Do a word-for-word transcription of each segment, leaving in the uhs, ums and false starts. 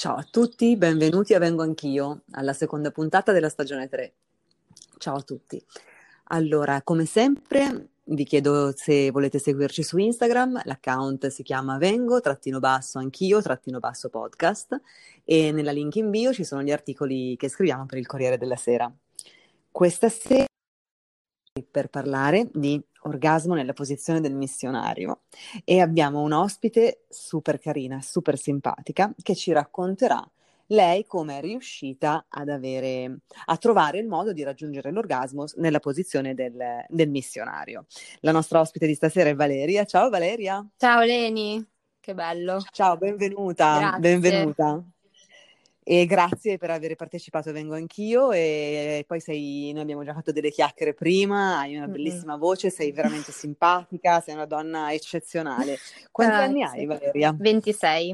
Ciao a tutti, benvenuti a Vengo Anch'io, alla seconda puntata della stagione tre. Ciao a tutti. Allora, come sempre, vi chiedo se volete seguirci su Instagram, l'account si chiama Vengo, trattino basso anch'io, trattino basso podcast, e nella link in bio ci sono gli articoli che scriviamo per il Corriere della Sera. Questa sera per parlare di orgasmo nella posizione del missionario e abbiamo un ospite super carina, super simpatica che ci racconterà lei come è riuscita ad avere, a trovare il modo di raggiungere l'orgasmo nella posizione del, del missionario. La nostra ospite di stasera è Valeria. Ciao Valeria. Ciao Leni, che bello. Ciao, benvenuta, Grazie. benvenuta. E grazie per aver partecipato, vengo anch'io. E poi sei, noi abbiamo già fatto delle chiacchiere prima, hai una Mm-mm. bellissima voce, sei veramente simpatica, sei una donna eccezionale. Quanti anni hai, Grazie. Valeria? ventisei.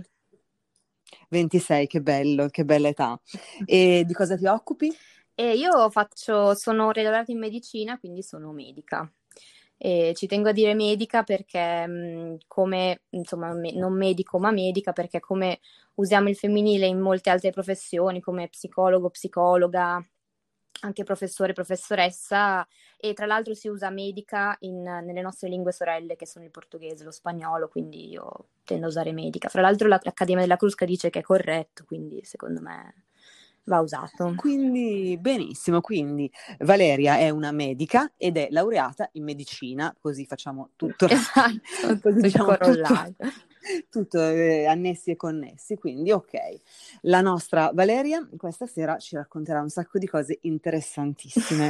ventisei, che bello, che bella età. E di cosa ti occupi? E io faccio, sono laureata in medicina, quindi sono medica. E ci tengo a dire medica perché mh, come, insomma, me- non medico ma medica perché come usiamo il femminile in molte altre professioni come psicologo, psicologa, anche professore, professoressa, e tra l'altro si usa medica in- nelle nostre lingue sorelle che sono il portoghese, lo spagnolo, quindi io tendo a usare medica. Fra l'altro la- l'Accademia della Crusca dice che è corretto, quindi secondo me va usato. Quindi, benissimo, quindi Valeria è una medica ed è laureata in medicina, così facciamo tutto, Esatto, così tutto il diciamo tutto, corollario. tutto eh, annessi e connessi, quindi ok. La nostra Valeria questa sera ci racconterà un sacco di cose interessantissime.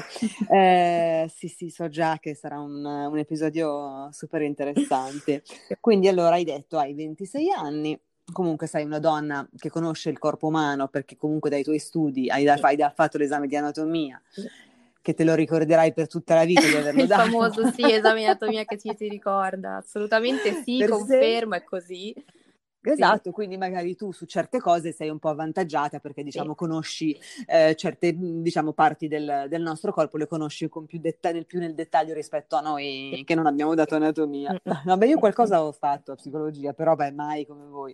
Eh, sì, sì, so già che sarà un, un episodio super interessante. Quindi allora hai detto hai ventisei anni. Comunque sei una donna che conosce il corpo umano perché comunque dai tuoi studi hai, da, Sì. hai da- fatto l'esame di anatomia, che te lo ricorderai per tutta la vita di averlo Il dato. famoso sì, esame di anatomia che ci si ricorda. Assolutamente sì, Per sé. confermo, è così. Sì, Esatto, quindi magari tu su certe cose sei un po' avvantaggiata perché sì. diciamo conosci eh, certe mh, diciamo parti del, del nostro corpo, le conosci con più, detta- nel, più nel dettaglio rispetto a Sì. noi che non abbiamo dato anatomia. Mm-mm. Vabbè, io Sì, sì. qualcosa ho fatto a psicologia, però beh, mai come voi.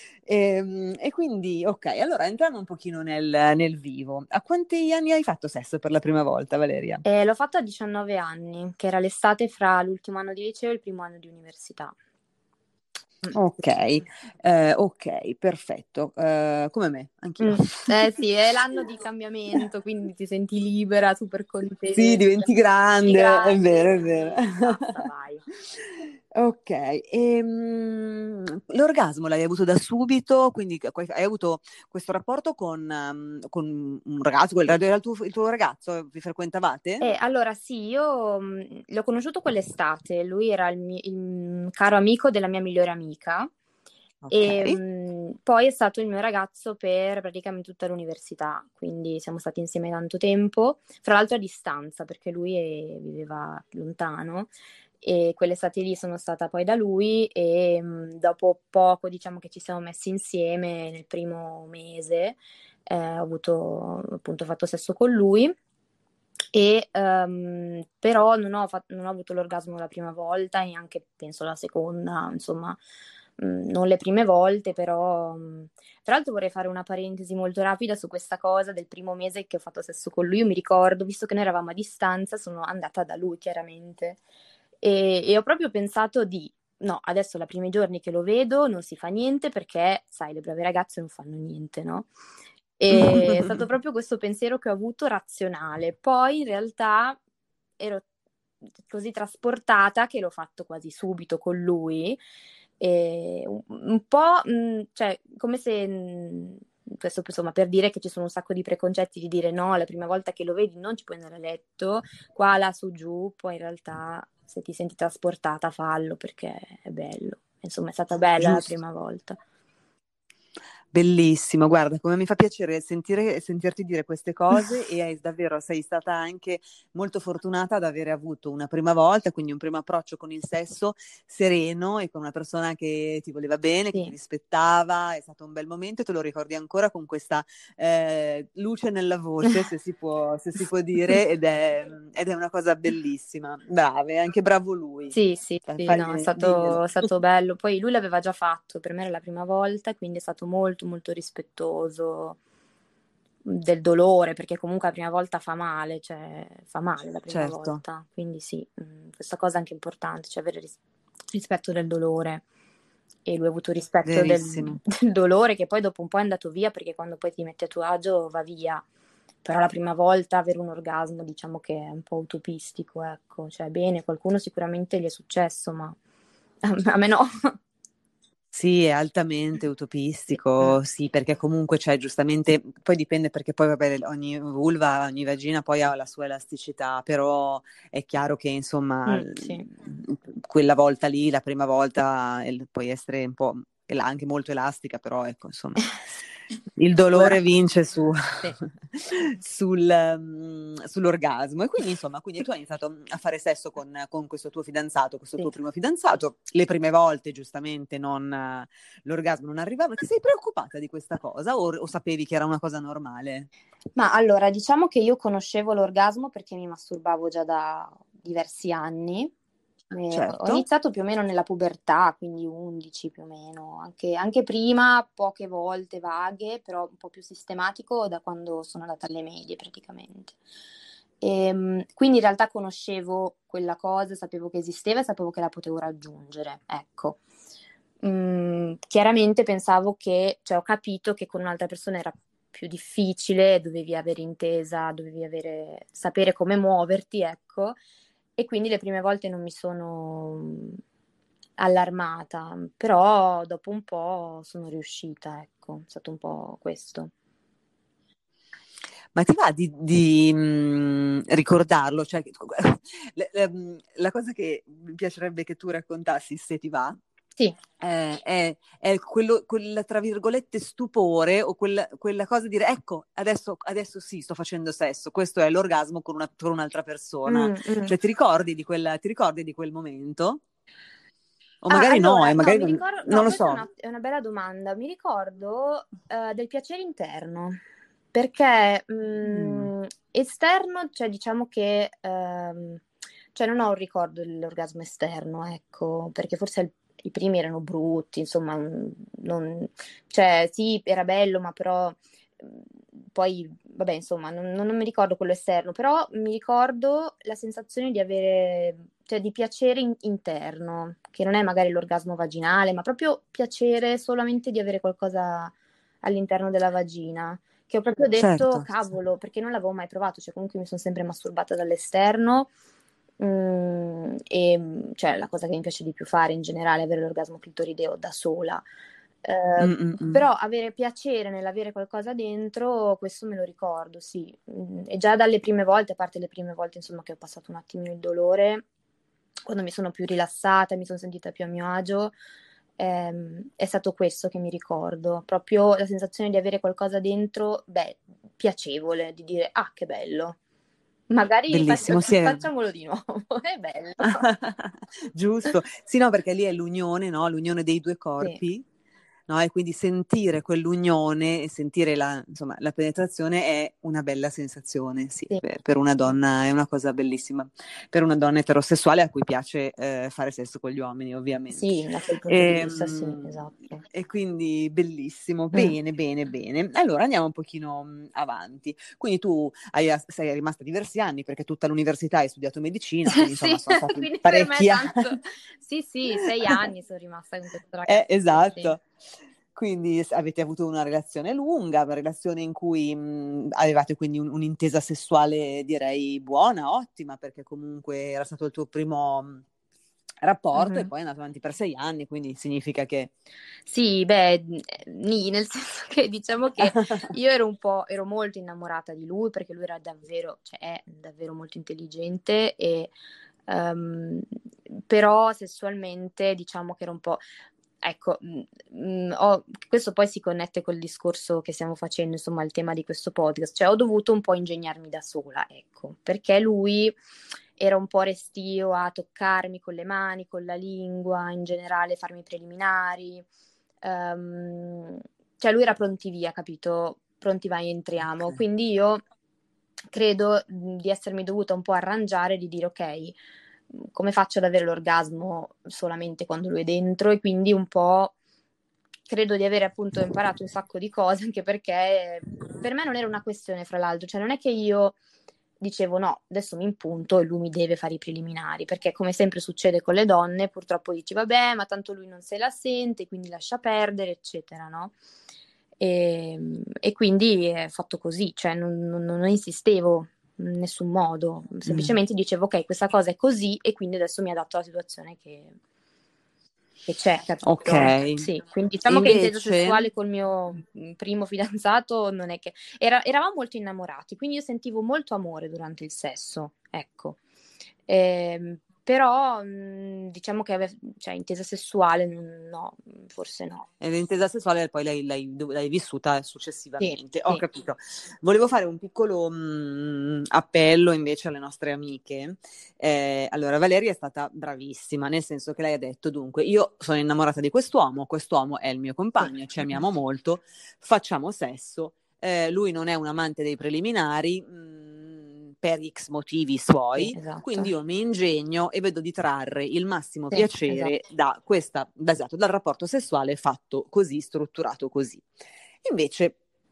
Ehm, E, quindi, ok, allora entriamo un pochino nel, nel vivo. A quanti anni hai fatto sesso per la prima volta, Valeria? Eh, l'ho fatto a diciannove anni, che era l'estate fra l'ultimo anno di liceo e il primo anno di università. Mm. Ok, eh, ok, perfetto. Eh, come me, anch'io. Mm. Eh sì, è l'anno di cambiamento, quindi ti senti libera, super Sì, contenta. diventi Di grande, è vero, grande, è vero. sì, basta, vai. Ok, ehm, l'orgasmo l'hai avuto da subito, quindi hai avuto questo rapporto con, um, con un ragazzo, quel- era il tuo, il tuo ragazzo, vi frequentavate? Eh, allora sì, io mh, l'ho conosciuto quell'estate, lui era il, mi- il caro amico della mia migliore amica Ok, e mh, poi è stato il mio ragazzo per praticamente tutta l'università, quindi siamo stati insieme tanto tempo, fra l'altro a distanza perché lui è- viveva lontano e quell'estate lì sono stata poi da lui e mh, dopo poco diciamo che ci siamo messi insieme nel primo mese, eh, ho avuto appunto fatto sesso con lui. E ehm, però non ho, fat- non ho avuto l'orgasmo la prima volta e neanche penso la seconda, insomma, mh, non le prime volte, però mh. Tra l'altro vorrei fare una parentesi molto rapida su questa cosa del primo mese che ho fatto sesso con lui. Io mi ricordo, visto che noi eravamo a distanza, sono andata da lui chiaramente e, e ho proprio pensato di no, adesso la primi giorni che lo vedo non si fa niente perché, sai, le brave ragazze non fanno niente, no? E è stato proprio questo pensiero che ho avuto razionale. Poi in realtà ero così trasportata che l'ho fatto quasi subito con lui. E un, un po', mh, cioè, come se, mh, questo insomma per dire che ci sono un sacco di preconcetti di dire no, la prima volta che lo vedi non ci puoi andare a letto, qua, là, su, giù, poi in realtà se ti senti trasportata fallo perché è bello. Insomma, è stata bella la giusto. prima volta. Bellissimo, guarda, come mi fa piacere sentire, sentirti dire queste cose e hai, davvero sei stata anche molto fortunata ad avere avuto una prima volta, quindi un primo approccio con il sesso sereno e con una persona che ti voleva bene, che ti Sì. rispettava, è stato un bel momento e te lo ricordi ancora con questa eh, luce nella voce, se si può, se si può dire, ed è, ed è una cosa bellissima. Brave, anche bravo lui. Sì, sì, Fa- sì, no, è fagli- stato, diglielo. è stato bello. Poi lui l'aveva già fatto, per me era la prima volta, quindi è stato molto molto molto rispettoso del dolore, perché comunque la prima volta fa male, cioè fa male la prima Certo, volta, quindi sì, mh, questa cosa è anche importante, cioè avere ris- rispetto del dolore. E lui ha avuto rispetto del, verissimo. del dolore, che poi dopo un po' è andato via, perché quando poi ti metti a tuo agio va via. Però la prima volta avere un orgasmo, diciamo che è un po' utopistico, ecco, cioè bene, qualcuno sicuramente gli è successo, ma a me no. Sì, è altamente utopistico, sì, perché comunque c'è giustamente, poi dipende perché poi vabbè ogni vulva, ogni vagina poi ha la sua elasticità, però è chiaro che insomma Mm, sì. l- quella volta lì, la prima volta, el- puoi essere un po' el- anche molto elastica, però ecco insomma il dolore vince su, Sì. sul, mm, sull'orgasmo e quindi insomma quindi tu hai iniziato a fare sesso con, con questo tuo fidanzato, questo Sì. tuo primo fidanzato, le prime volte giustamente non, l'orgasmo non arrivava, ti sei preoccupata di questa cosa o, o sapevi che era una cosa normale? Ma allora, diciamo che io conoscevo l'orgasmo perché mi masturbavo già da diversi anni. Eh, ho Certo. iniziato più o meno nella pubertà, quindi undici più o meno, anche, anche prima, poche volte vaghe, però un po' più sistematico da quando sono andata alle medie praticamente. Ehm, quindi in realtà conoscevo quella cosa, sapevo che esisteva e sapevo che la potevo raggiungere, ecco. Mm, chiaramente pensavo che, cioè ho capito che con un'altra persona era più difficile, dovevi avere intesa, dovevi avere, sapere come muoverti, ecco, e quindi le prime volte non mi sono mm, allarmata, però dopo un po' sono riuscita, ecco, è stato un po' questo. Ma ti va di, di, mh, ricordarlo? Cioè, la, la- la cosa che mi piacerebbe che tu raccontassi, se ti va, Sì. eh, è, è quello, quel, tra virgolette, stupore o quella, quella cosa di dire, ecco, adesso, adesso sì, sto facendo sesso, questo è l'orgasmo con, una, con un'altra persona. Mm, mm. Cioè, ti ricordi di quella, ti ricordi di quel momento? O Ah, magari no, allora, e no, magari mi non, ricordo, non no, lo questa è so. una, è una bella domanda. Mi ricordo eh, del piacere interno, perché Mm. mh, esterno, cioè diciamo che, ehm, cioè non ho un ricordo dell'orgasmo esterno, ecco, perché forse il- i primi erano brutti, insomma, mh, non, cioè sì, era bello, ma però mh, poi, vabbè, insomma, non, non mi ricordo quello esterno, però mi ricordo la sensazione di avere, cioè di piacere in- interno, che non è magari l'orgasmo vaginale, ma proprio piacere solamente di avere qualcosa all'interno della vagina, che ho proprio detto, Certo. cavolo, perché non l'avevo mai provato, cioè comunque mi sono sempre masturbata dall'esterno. Mm, e cioè la cosa che mi piace di più fare in generale è avere l'orgasmo clitorideo da sola. Eh, Mm, mm, mm. però avere piacere nell'avere qualcosa dentro, questo me lo ricordo, sì. Mm, e già dalle prime volte, a parte le prime volte, insomma, che ho passato un attimino il dolore, quando mi sono più rilassata, mi sono sentita più a mio agio, ehm, è stato questo che mi ricordo, proprio la sensazione di avere qualcosa dentro, beh, piacevole, di dire, ah, che bello. Magari fa- Bellissimo, sì, è... facciamolo di nuovo, è bello. Giusto. Sì, no, perché lì è l'unione, no? L'unione dei due Sì, corpi, no? E quindi sentire quell'unione e sentire la, insomma, la penetrazione è una bella sensazione, sì, sì, per, per una donna è una cosa bellissima, per una donna eterosessuale a cui piace eh, fare sesso con gli uomini, ovviamente. sì, da quel punto di E, vista, sì, esatto. e quindi bellissimo, Mm. bene, bene, bene. Allora andiamo un pochino mh, avanti. Quindi tu hai, sei rimasta diversi anni perché tutta l'università hai studiato medicina, quindi insomma Sì, sono stati quindi per me è parecchi tanto. anni. Sì, sì, sei anni sono rimasta con questo Eh, ragazzo, sì. esatto. Quindi s- avete avuto una relazione lunga, una relazione in cui mh, avevate quindi un- un'intesa sessuale direi buona, ottima, perché comunque era stato il tuo primo mh, rapporto e Mhm. poi è andato avanti per sei anni, quindi significa che... Sì, beh, nì, nel senso che diciamo che io ero un po', ero molto innamorata di lui perché lui era davvero, cioè è davvero molto intelligente e ehm, però sessualmente diciamo che era un po', ecco, mh, mh, ho- questo poi si connette col discorso che stiamo facendo, insomma, il tema di questo podcast, cioè ho dovuto un po' ingegnarmi da sola, ecco, perché lui era un po' restio a toccarmi con le mani, con la lingua, in generale farmi i preliminari. Ehm, cioè lui era pronti via, capito? Pronti vai, entriamo. Ok. Quindi io credo mh, di essermi dovuta un po' arrangiare, di dire ok, mh, come faccio ad avere l'orgasmo solamente quando lui è dentro e quindi un po' credo di avere appunto imparato un sacco di cose, anche perché per me non era una questione, fra l'altro, cioè non è che io dicevo no, adesso mi impunto e lui mi deve fare i preliminari, perché come sempre succede con le donne, purtroppo dici vabbè, ma tanto lui non se la sente, quindi lascia perdere, eccetera, no? E, e quindi è fatto così, cioè non, non, non insistevo in nessun modo, semplicemente mm. dicevo ok, questa cosa è così e quindi adesso mi adatto alla situazione che, che c'è, capito? Ok. Sì, quindi diciamo Invece... che l'intesa sessuale col mio primo fidanzato non è che... Era, eravamo molto innamorati, quindi io sentivo molto amore durante il sesso, ecco. Eh, però mh, diciamo che ave... cioè, intesa sessuale no, forse no. E l'intesa sessuale poi l'hai, l'hai, l'hai vissuta successivamente. Sì, Ho sì. capito. Volevo fare un piccolo mh, appello invece alle nostre amiche. Eh, allora, Valeria è stata bravissima, nel senso che lei ha detto, dunque, io sono innamorata di quest'uomo, quest'uomo è il mio compagno, ci amiamo molto, facciamo sesso, eh, lui non è un amante dei preliminari, mh, per X motivi suoi, sì, esatto. quindi io mi ingegno e vedo di trarre il massimo sì, piacere esatto. da questa, esatto, dal rapporto sessuale fatto così, strutturato così. Invece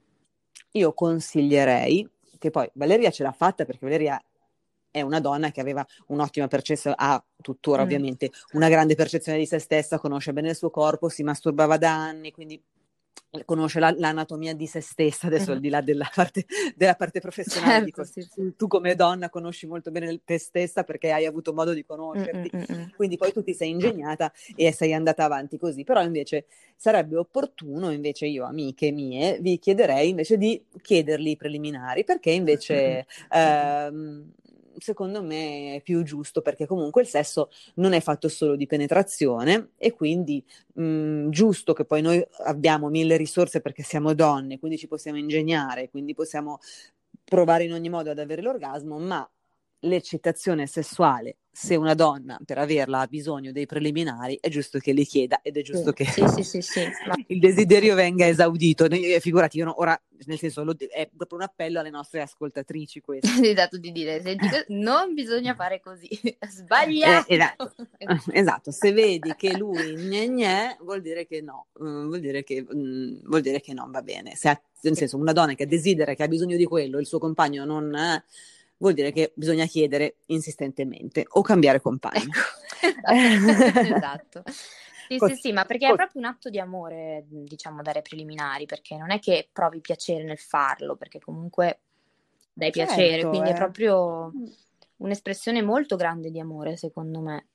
io consiglierei, che poi Valeria ce l'ha fatta perché Valeria è una donna che aveva un'ottima percezione, ha tuttora mm. ovviamente una grande percezione di se stessa, conosce bene il suo corpo, si masturbava da anni, quindi conosce la, l'anatomia di se stessa, adesso mm. al di là della parte, della parte professionale, certo, dico, sì, sì. Tu come donna conosci molto bene te stessa perché hai avuto modo di conoscerti, Mm-mm-mm. quindi poi tu ti sei ingegnata e sei andata avanti così, però invece sarebbe opportuno, invece io, amiche mie, vi chiederei invece di chiederli i preliminari, perché invece ehm, secondo me è più giusto, perché comunque il sesso non è fatto solo di penetrazione e quindi mh, giusto che poi noi abbiamo mille risorse perché siamo donne, quindi ci possiamo ingegnare, quindi possiamo provare in ogni modo ad avere l'orgasmo, ma l'eccitazione sessuale, se una donna per averla ha bisogno dei preliminari, è giusto che li chieda ed è giusto sì, che sì, sì, sì, sì. il desiderio venga esaudito. Figurati, io no, ora, nel senso, lo, è proprio un appello alle nostre ascoltatrici questo. Esatto, di dire, senti, non bisogna fare così, sbagliato. Eh, esatto. Esatto, se vedi che lui gne gne, vuol dire che no, mm, vuol dire che, mm, vuol dire che non va bene. Se ha, nel senso, una donna che desidera, che ha bisogno di quello, il suo compagno non... Eh, vuol dire che bisogna chiedere insistentemente o cambiare compagno. Ecco, esatto. Sì, Cos- sì, sì, ma perché cos- è proprio un atto di amore, diciamo, dare preliminari, perché non è che provi piacere nel farlo, perché comunque dai piacere, certo, quindi eh. è proprio un'espressione molto grande di amore, secondo me.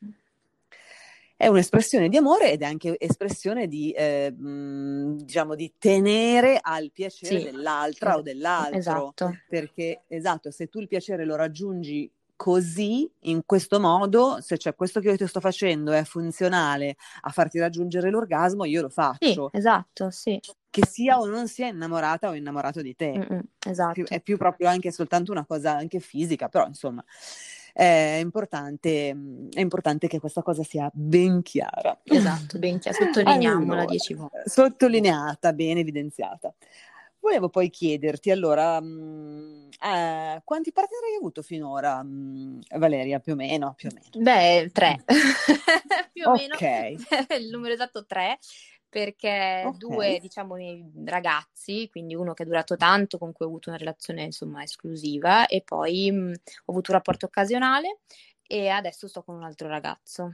È un'espressione di amore ed è anche espressione di, eh, mh, diciamo, di tenere al piacere Sì, dell'altra esatto, o dell'altro. Esatto. Perché, esatto, se tu il piacere lo raggiungi così, in questo modo, se cioè, questo che io ti sto facendo è funzionale a farti raggiungere l'orgasmo, io lo faccio. Sì, esatto, sì. Che sia o non sia innamorata o innamorato di te. Mm-mm, esatto. È più proprio anche soltanto una cosa anche fisica, però insomma è importante, è importante che questa cosa sia ben chiara. Esatto, ben chiara, sottolineiamola allora, dieci volte. Sottolineata, ben evidenziata. Volevo poi chiederti, allora, mh, eh, quanti partner hai avuto finora, mh, Valeria, più o meno? Più o meno. Beh, tre. più o Ok. meno, il numero esatto tre, perché Ok. due, diciamo, miei ragazzi, quindi uno che è durato tanto, con cui ho avuto una relazione, insomma, esclusiva, e poi mh, ho avuto un rapporto occasionale e adesso sto con un altro ragazzo.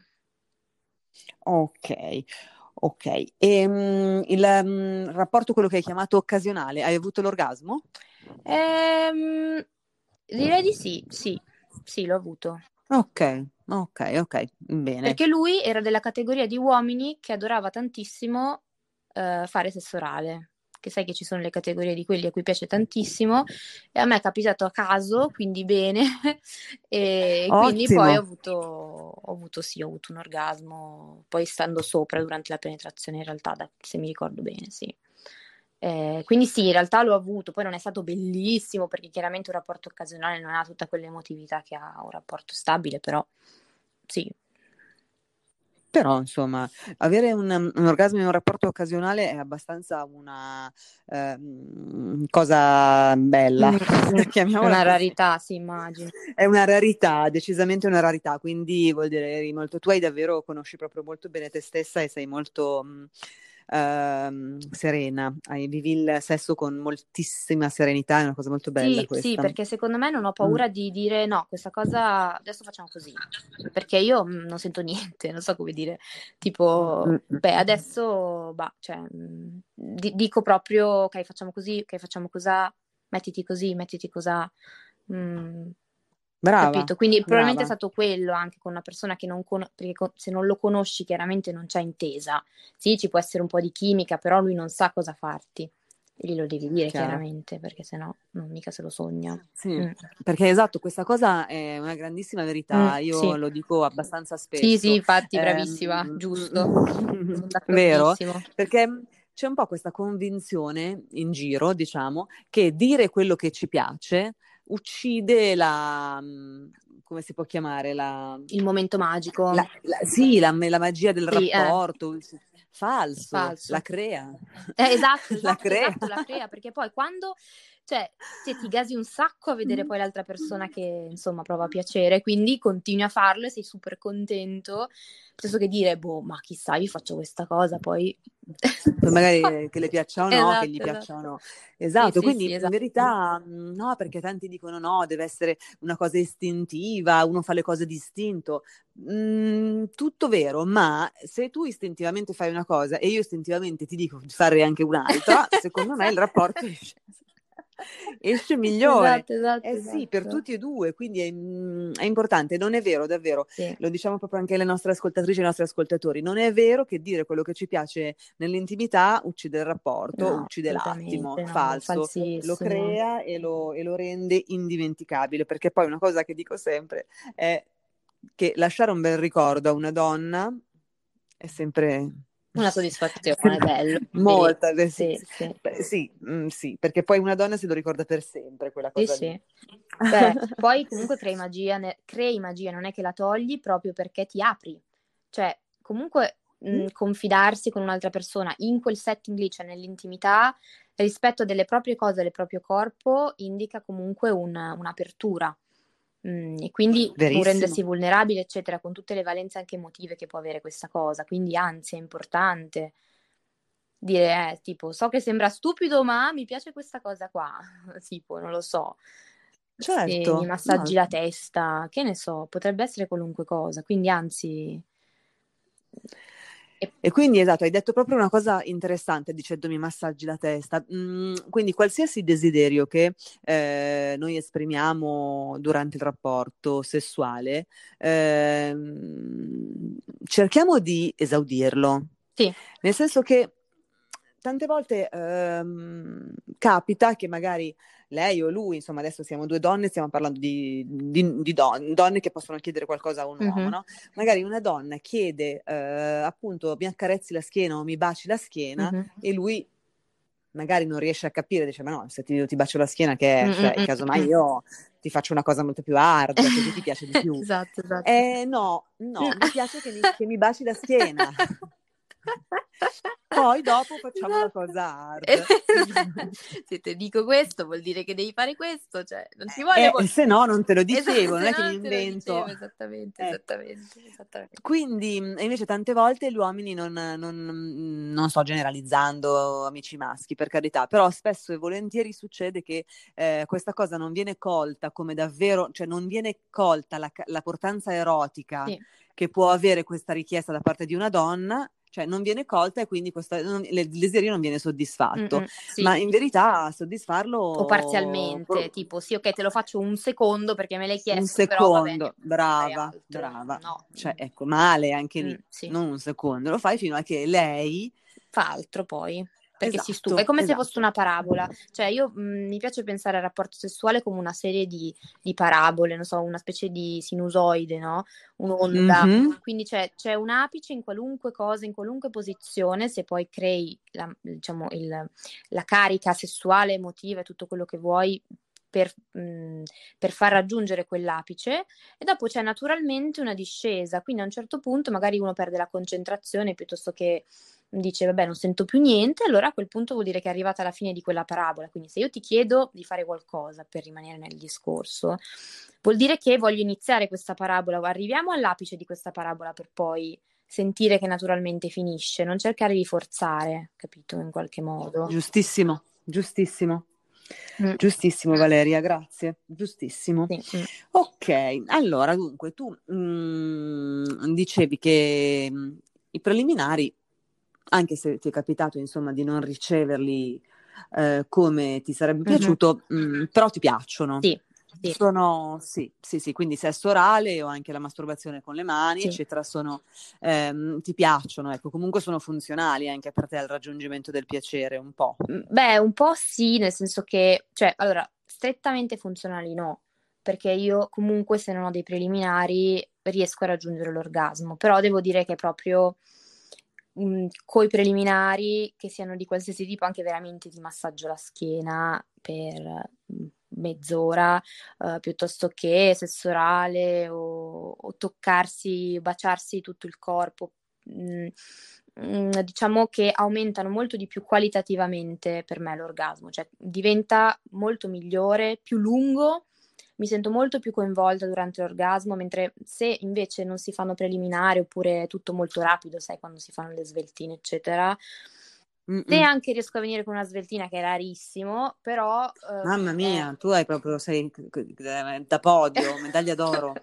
Ok. Ok, e um, il um, rapporto, quello che hai chiamato occasionale, hai avuto l'orgasmo? Ehm, direi di sì, sì, sì, l'ho avuto. Ok, ok, ok, bene. Perché lui era della categoria di uomini che adorava tantissimo eh, fare sesso orale, che sai che ci sono le categorie di quelli a cui piace tantissimo, e a me è capitato a caso, quindi bene, e quindi poi ho avuto, ho avuto, sì, ho avuto un orgasmo, poi stando sopra durante la penetrazione in realtà, da, se mi ricordo bene, sì. Eh, quindi sì, in realtà l'ho avuto, poi non è stato bellissimo perché chiaramente un rapporto occasionale non ha tutta quell'emotività che ha un rapporto stabile, però sì. Però, insomma, avere un, un orgasmo in un rapporto occasionale è abbastanza una eh, cosa bella, Mm, chiamiamola una così. rarità, sì, immagino. È una rarità, decisamente una rarità, quindi vuol dire eri molto, tu hai davvero, conosci proprio molto bene te stessa e sei molto, mh, ehm, serena, hai, vivi il sesso con moltissima serenità, è una cosa molto bella Sì, sì, questa. perché secondo me non ho Mm. paura di dire no, questa cosa adesso facciamo così, perché io mm, non sento niente, non so come dire, tipo, Mm, mm. beh, adesso, bah, cioè, mm, di- dico proprio, ok, facciamo così, ok, facciamo cosà, mettiti così, mettiti cosà, mm, Brava, capito? Quindi probabilmente è brava. stato quello anche con una persona che non conosci, perché co- se non lo conosci chiaramente non c'è intesa, sì, ci può essere un po' di chimica, però lui non sa cosa farti. E glielo devi dire Chiaro. chiaramente, perché sennò non mica se lo sogna. Sì, Mm. perché esatto, questa cosa è una grandissima Mm, verità, io sì, lo dico abbastanza sì, sì, spesso. infatti, bravissima, Ehm, giusto. Sono vero? d'accordissimo. Perché c'è un po' questa convinzione in giro, diciamo, che dire quello che ci piace uccide la, mm, come si può chiamare, la, Il momento magico. la- la- sì, la, la magia del Sì, eh, rapporto. Falso, la falso. crea. Eh, esatto, La esatto, crea. esatto, la crea, perché poi quando, cioè, se ti gasi un sacco a vedere poi l'altra persona che, insomma, prova piacere, quindi continui a farlo e sei super contento, piuttosto che dire, boh, ma chissà, io faccio questa cosa, poi... Poi magari eh, che le piaccia o no, che gli Esatto, piaccia o esatto. no. Sì, Esatto, sì, quindi sì, in esatto. verità mh, no, perché tanti dicono no, deve essere una cosa istintiva, uno fa le cose distinto. Mm, tutto vero, ma se tu istintivamente fai una cosa e io istintivamente ti dico di fare anche un'altra, secondo me il rapporto esce, esce migliore. Esatto, esatto, Eh sì, per esatto. tutti e due, quindi è, mm, è importante, non è vero, davvero, Sì. lo diciamo proprio anche alle nostre ascoltatrici e ai nostri ascoltatori, non è vero che dire quello che ci piace nell'intimità uccide il rapporto, No, uccide l'attimo, assolutamente no, falso, lo falsissimo. crea e lo, e lo rende indimenticabile, perché poi una cosa che dico sempre è che lasciare un bel ricordo a una donna è sempre... Una soddisfazione, bello. Sì, Molta, beh, sì, sì, sì, sì. beh, sì, mm, sì, perché poi una donna se lo ricorda per sempre quella Sì, cosa lì. sì. Beh, poi comunque crei magia, ne- crei magia, non è che la togli proprio perché ti apri. Cioè, comunque mh, Mm? confidarsi con un'altra persona in quel setting lì, cioè nell'intimità, rispetto delle proprie cose, del proprio corpo, indica comunque un- un'apertura. Mm, e quindi un Verissimo. rendersi vulnerabile, eccetera, con tutte le valenze anche emotive che può avere questa cosa. Quindi, anzi, è importante dire, eh, tipo, so che sembra stupido, ma mi piace questa cosa qua. Tipo, non lo so, se mi Certo, massaggi no. la testa, che ne so, potrebbe essere qualunque cosa. Quindi, anzi, e- E quindi esatto, hai detto proprio una cosa interessante dicendomi massaggi la testa. Mm, quindi qualsiasi desiderio che eh, noi esprimiamo durante il rapporto sessuale, ehm, cerchiamo di esaudirlo. sì. Nel senso che tante volte ehm, capita che magari lei o lui, insomma, adesso siamo due donne, stiamo parlando di, di- di don- donne che possono chiedere qualcosa a un uomo, Mhm, no? Magari una donna chiede eh, appunto mi accarezzi la schiena o mi baci la schiena mhm. e lui magari non riesce a capire, dice ma no, se ti, ti bacio la schiena che Mm, è? mm, Cioè, mm, casomai mm. io ti faccio una cosa molto più hard, così ti piace di più. Esatto, esatto. Eh no, no, No. mi piace che mi, che mi baci la schiena. Poi dopo facciamo la Esatto. cosa hard. Se ti dico questo vuol dire che devi fare questo, cioè non ci vuole Eh, eh, molto. se no non te lo Esatto, dicevo, non se è no che mi non te lo invento. dicevo, esattamente, Ecco. esattamente, esattamente. Quindi, mh, e invece tante volte gli uomini non, non- non sto generalizzando amici maschi, per carità, però spesso e volentieri succede che eh, questa cosa non viene colta come davvero, cioè non viene colta la, la portanza erotica Sì. che può avere questa richiesta da parte di una donna, cioè non viene colta e quindi questa- non- il desiderio non viene soddisfatto, Mm-mm, sì. ma in verità O soddisfarlo parzialmente, tipo sì, ok, te lo faccio un secondo perché me l'hai un chiesto, però va bene, io secondo, potrei fare brava, altro. brava, No, cioè ecco, male anche mm, lì, sì. non un secondo, lo fai fino a che lei, Fa altro poi, perché si stufa. È esatto, come se fosse esatto. una parabola. Cioè, io mh, mi piace pensare al rapporto sessuale come una serie di, di parabole, non so, una specie di sinusoide, no? Un'onda. Mhm. Quindi c'è, c'è un apice in qualunque cosa, in qualunque posizione, se poi crei la, diciamo, il, la carica sessuale, emotiva e tutto quello che vuoi. Per, mh, per far raggiungere quell'apice e dopo c'è naturalmente una discesa, quindi a un certo punto magari uno perde la concentrazione piuttosto che dice vabbè non sento più niente, allora a quel punto vuol dire che è arrivata alla fine di quella parabola, quindi se io ti chiedo di fare qualcosa per rimanere nel discorso, vuol dire che voglio iniziare questa parabola, arriviamo all'apice di questa parabola per poi sentire che naturalmente finisce, non cercare di forzare, capito, in qualche modo. Giustissimo, giustissimo. Mm. Giustissimo Valeria, grazie, giustissimo. Sì. Mm. Ok, allora dunque tu mm, dicevi che mm, i preliminari, anche se ti è capitato insomma di non riceverli eh, come ti sarebbe Mhm. piaciuto, mm, però ti piacciono. Sì, sì, Sono, sì, sì, sì, quindi sesso orale o anche la masturbazione con le mani, sì. eccetera, sono, ehm, ti piacciono, ecco, comunque sono funzionali anche per te al raggiungimento del piacere, un po'. Mm, Beh, un po' sì, nel senso che, cioè, allora, strettamente funzionali no, perché io comunque se non ho dei preliminari riesco a raggiungere l'orgasmo, però devo dire che proprio mh, coi preliminari, che siano di qualsiasi tipo, anche veramente ti massaggio la schiena per mh, mezz'ora, eh, piuttosto che sesso orale o, o toccarsi, baciarsi tutto il corpo. Mh, mh, diciamo che aumentano molto di più qualitativamente per me l'orgasmo, cioè diventa molto migliore, più lungo, mi sento molto più coinvolta durante l'orgasmo, mentre se invece non si fanno preliminari oppure è tutto molto rapido, sai, quando si fanno le sveltine, eccetera. Mm-mm. Se anche riesco a venire con una sveltina, che è rarissimo, però... eh, Mamma mia, è- tu hai proprio, sei eh, da podio, medaglia d'oro.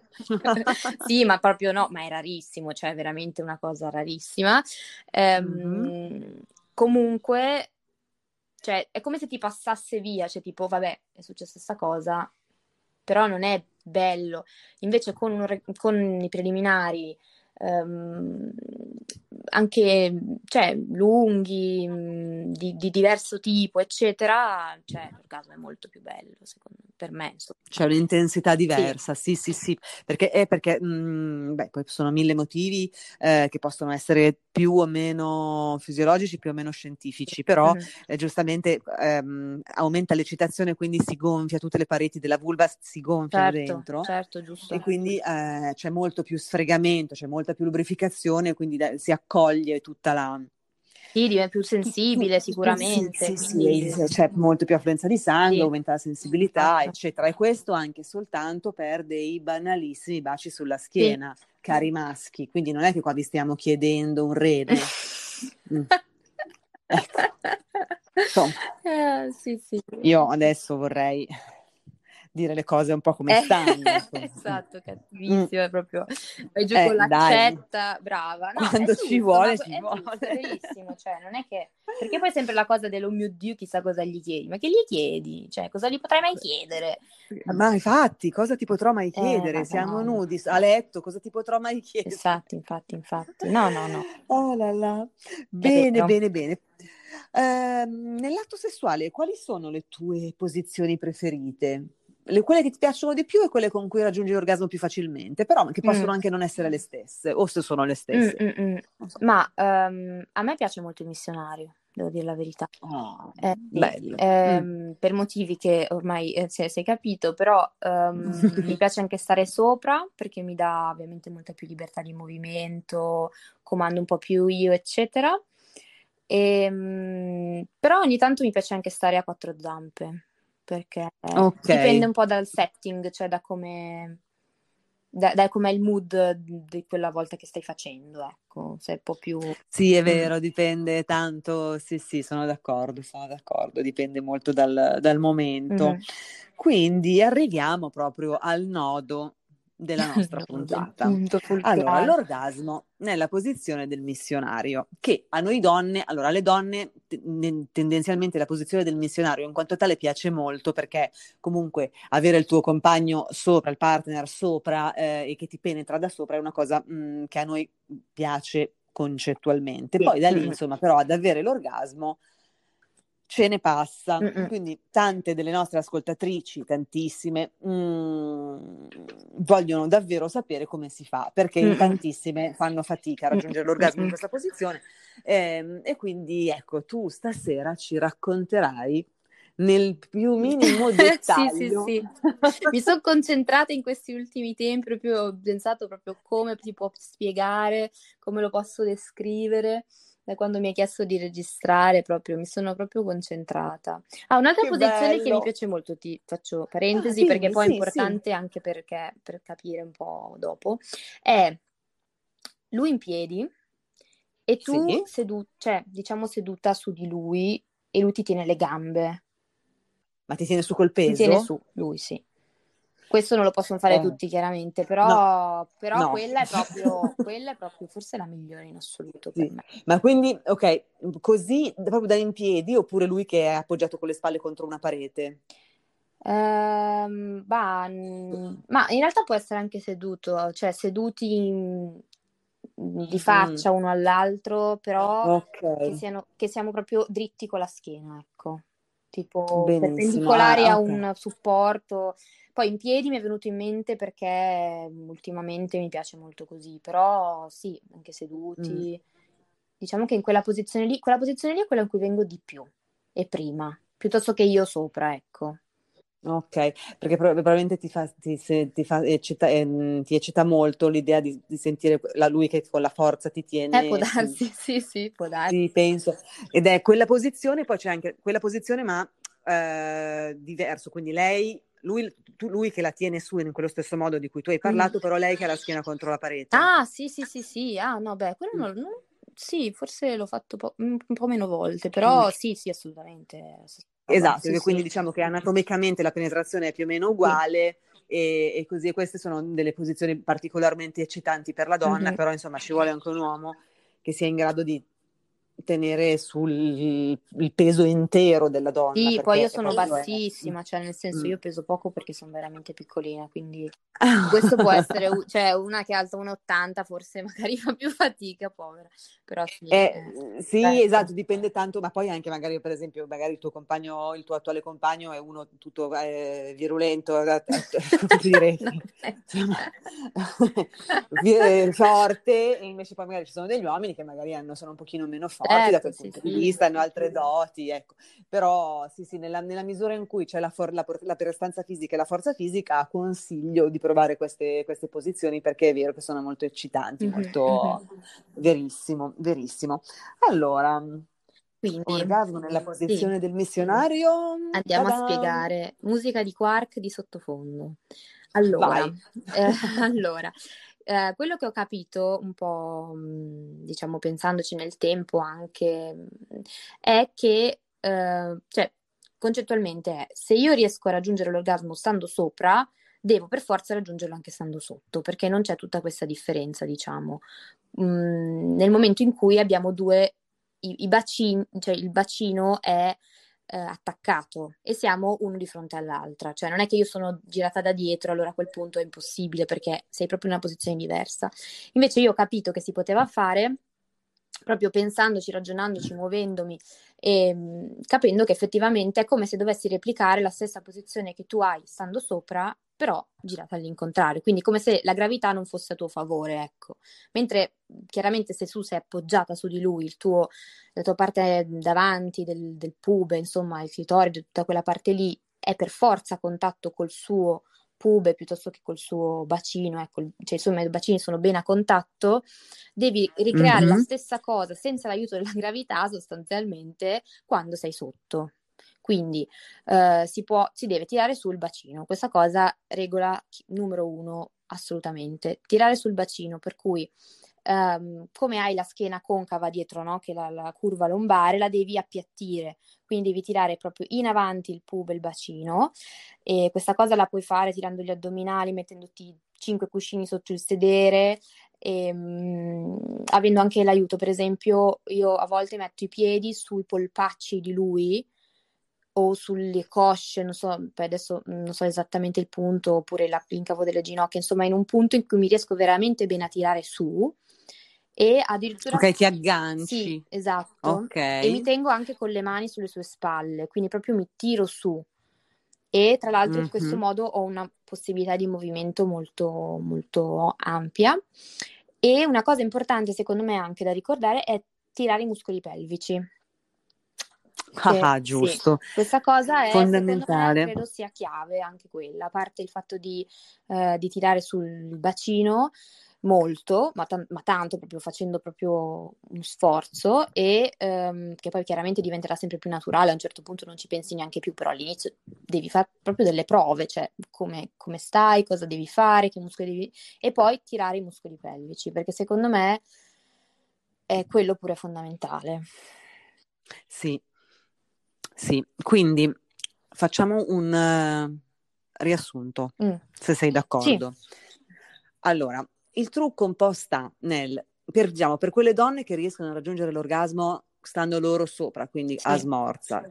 Sì, ma proprio no, ma è rarissimo, cioè è veramente una cosa rarissima. Mhm. Ehm, comunque, cioè, è come se ti passasse via, cioè tipo, vabbè, è successa questa cosa, però non è bello. Invece con, un re- con i preliminari, ehm, anche, cioè, lunghi, mh, di, di diverso tipo, eccetera, cioè, l'orgasmo è molto più bello, secondo me, per me, insomma. C'è un'intensità Sì. diversa, sì, sì, sì, perché è perché, mh, beh, poi sono mille motivi eh, che possono essere più o meno fisiologici, più o meno scientifici, però Mhm. eh, giustamente ehm, aumenta l'eccitazione, quindi si gonfia, tutte le pareti della vulva si gonfiano Certo, dentro certo, e giusto. quindi eh, c'è molto più sfregamento, c'è molta più lubrificazione, quindi da- si accoglie tutta la... Sì, diventa più tu- tu- sensibile sì, sicuramente, sì, sì, quindi e c'è molto più affluenza di sangue, sì, aumenta la sensibilità, esatto. eccetera. E questo anche soltanto per dei banalissimi baci sulla Sì. schiena, cari maschi. Quindi non è che qua vi stiamo chiedendo un rene. Mm. Ecco, insomma, Eh, sì, sì. io adesso vorrei dire le cose un po' come Eh, stanno. Insomma. esatto, Mm. cattivissimo, è proprio vai giù Eh, con dai, l'accetta, brava. No, è quando ci giusto, ma vuole, p- ci è vuole. giusto, è verissimo, cioè, non è che... Perché poi è sempre la cosa dello mio Dio, chissà cosa gli chiedi. Ma che gli chiedi? Cioè, cosa gli potrai mai chiedere? Ma infatti, cosa ti potrò mai Eh, chiedere? vabbè, Siamo no, no. nudi a letto, cosa ti potrò mai chiedere? Infatti, infatti, infatti. No, no, no, Oh là là. è Bene, vero. bene, bene. Ehm, nell'atto sessuale, quali sono le tue posizioni preferite? Le, quelle che ti piacciono di più e quelle con cui raggiungi l'orgasmo più facilmente, però che Mm. possono anche non essere le stesse, o se sono le Mm, stesse. mm, mm. Non so. Ma ehm, a me piace molto il missionario, devo dire la verità. Oh, Eh, sì, bello. Mm. ehm, per motivi che ormai eh, si si è capito, però ehm, mi piace anche stare sopra perché mi dà ovviamente molta più libertà di movimento, comando un po' più io, eccetera. Ehm, però ogni tanto mi piace anche stare a quattro zampe perché Ok. dipende un po' dal setting, cioè da come da, da com'è il mood di quella volta che stai facendo, ecco, se è un po' più... Sì, è Mm. vero, dipende tanto, sì, sì, sono d'accordo, sono d'accordo, dipende molto dal, dal momento. Mhm. Quindi arriviamo proprio al nodo della nostra No, del puntata. punto Allora, fulcrante. l'orgasmo nella posizione del missionario, che a noi donne, allora alle donne te- ne- tendenzialmente la posizione del missionario in quanto tale piace molto perché comunque avere il tuo compagno sopra, il partner sopra eh, e che ti penetra da sopra è una cosa mh, che a noi piace concettualmente. Sì. Poi da lì, Mm-mm. insomma, però ad avere l'orgasmo ce ne passa. Mm-mm. Quindi tante delle nostre ascoltatrici, tantissime, mm, vogliono davvero sapere come si fa, perché in Mm-mm. tantissime fanno fatica a raggiungere Mm-mm. l'orgasmo in questa posizione. Ehm, e quindi ecco, tu stasera ci racconterai nel più minimo Sì, sì, dettaglio. sì. Mi sono concentrata in questi ultimi tempi, proprio ho pensato proprio come si può spiegare, come lo posso descrivere. Da quando mi hai chiesto di registrare, proprio mi sono proprio concentrata. Ah, un'altra Che posizione che mi bello! piace molto, ti faccio Ah, parentesi perché dimmi, poi è sì, sì. importante anche perché, per capire un po' dopo, è lui in piedi e tu Sì, seduta, cioè diciamo seduta su di lui e lui ti tiene le gambe. ma ti tiene su col Ti tiene peso? su, lui sì. Questo non lo possono fare Eh, tutti chiaramente, no, però, però no. quella è proprio, quella è proprio forse la migliore in assoluto per Sì. me. Ma quindi, ok, così proprio da in piedi oppure lui che è appoggiato con le spalle contro una parete? Ehm, bah, mm, ma in realtà può essere anche seduto, cioè seduti in- di Mm, faccia uno all'altro, però ok, che siano, che siamo proprio dritti con la schiena, ecco, tipo benissimo. perpendicolari Ah, a ok. un supporto. Poi in piedi mi è venuto in mente perché ultimamente mi piace molto così, però sì, anche Mm. seduti. Diciamo che in quella posizione lì, quella posizione lì è quella in cui vengo di più, e prima, piuttosto che io sopra, ecco. Ok, perché pro- probabilmente ti fa, ti, se- ti fa eccita- ehm, ti eccita molto l'idea di, di sentire la- lui che con la forza ti Eh, può tiene su. darsi, sì, sì, può darsi. Sì, penso. Ed è quella posizione, poi c'è anche quella posizione, ma eh, diverso. Quindi lei, lui, tu- lui che la tiene su in quello stesso modo di cui tu hai Mhm. parlato, però lei che ha la schiena contro la parete. Ah, sì, sì, sì, sì. Ah, no, beh, quello Mm. non, non- sì, forse l'ho fatto po- un un po' meno volte, Mm. però sì, sì, assolutamente. s- roba, Esatto, sì, che quindi sì. diciamo che anatomicamente la penetrazione è più o meno Sì. uguale e, e così, e queste sono delle posizioni particolarmente eccitanti per la donna, Mhm. però insomma ci vuole anche un uomo che sia in grado di tenere sul il peso intero della donna, Sì, poi io perché è sono proprio è. bassissima, cioè nel senso Mm. io peso poco perché sono veramente piccolina, quindi questo può essere, u- cioè una che alza uno e ottanta forse magari fa più fatica, povera, però sì, Eh, eh, sì, certo. esatto, dipende tanto, ma poi anche magari, per esempio, magari il tuo compagno, il tuo attuale compagno è uno tutto eh, virulento, eh, eh, come dire, No, eh. insomma, vi- eh, forte, e invece poi magari ci sono degli uomini che magari hanno, sono un pochino meno forti da Certo, quel sì, punto di sì. vista, hanno altre doti, ecco. Però sì, sì, nella, nella misura in cui c'è la, for- la, por- la prestanza fisica e la forza fisica, consiglio di provare queste, queste posizioni perché è vero che sono molto eccitanti, Mhm, mhm. molto verissimo, verissimo. Allora, Quindi, orgasmo nella sì, posizione del missionario. andiamo a Ta-da! spiegare musica di Quark di sottofondo. Allora, Vai. eh, allora eh, quello che ho capito un po', mh, diciamo, pensandoci nel tempo anche, mh, è che, eh, cioè, concettualmente è, se io riesco a raggiungere l'orgasmo stando sopra, devo per forza raggiungerlo anche stando sotto, perché non c'è tutta questa differenza, diciamo. Mh, nel momento in cui abbiamo due, i, i bacini, cioè il bacino è eh, attaccato e siamo uno di fronte all'altra, cioè non è che io sono girata da dietro, allora a quel punto è impossibile perché sei proprio in una posizione diversa. Invece io ho capito che si poteva fare proprio pensandoci, ragionandoci, muovendomi e mh, capendo che effettivamente è come se dovessi replicare la stessa posizione che tu hai stando sopra, però girata all'incontrario, quindi come se la gravità non fosse a tuo favore, ecco. Mentre chiaramente se tu sei appoggiata su di lui, il tuo, la tua parte davanti del, del pube, insomma, il clitoride, tutta quella parte lì è per forza a contatto col suo pube piuttosto che col suo bacino, ecco, cioè insomma i bacini sono bene a contatto, devi ricreare la Mhm. stessa cosa senza l'aiuto della gravità sostanzialmente quando sei sotto. Quindi eh, si può, si deve tirare sul bacino. Questa cosa regola numero uno assolutamente. Tirare sul bacino, per cui ehm, come hai la schiena concava dietro, no? Che è la, la curva lombare, la devi appiattire. Quindi devi tirare proprio in avanti il pube e il bacino. E questa cosa la puoi fare tirando gli addominali, mettendoti cinque cuscini sotto il sedere, e, mh, avendo anche l'aiuto. Per esempio, io a volte metto i piedi sui polpacci di lui o sulle cosce, non so, poi adesso non so esattamente il punto, oppure la- l'incavo delle ginocchia, insomma, in un punto in cui mi riesco veramente bene a tirare su e addirittura Ok, ti sì, agganci. esatto, Ok. e mi tengo anche con le mani sulle sue spalle, quindi proprio mi tiro su e tra l'altro in questo Mhm. modo ho una possibilità di movimento molto, molto ampia. E una cosa importante secondo me anche da ricordare è tirare i muscoli pelvici. Ah, Che ah, sì, giusto. questa cosa è, secondo me, Fondamentale. credo sia chiave anche quella, a parte il fatto di, eh, di tirare sul bacino, molto, ma, tan- ma tanto, proprio facendo proprio un sforzo, e ehm, che poi chiaramente diventerà sempre più naturale, a un certo punto non ci pensi neanche più, però all'inizio devi fare proprio delle prove, cioè come, come stai, cosa devi fare, che muscoli devi... e poi tirare i muscoli pelvici, perché secondo me è quello pure fondamentale. Sì, sì. Quindi facciamo un eh, riassunto, Mm. se sei Sì, d'accordo. Allora, il trucco un po' sta nel, per, diciamo, per quelle donne che riescono a raggiungere l'orgasmo stando loro sopra, quindi a sì. smorza,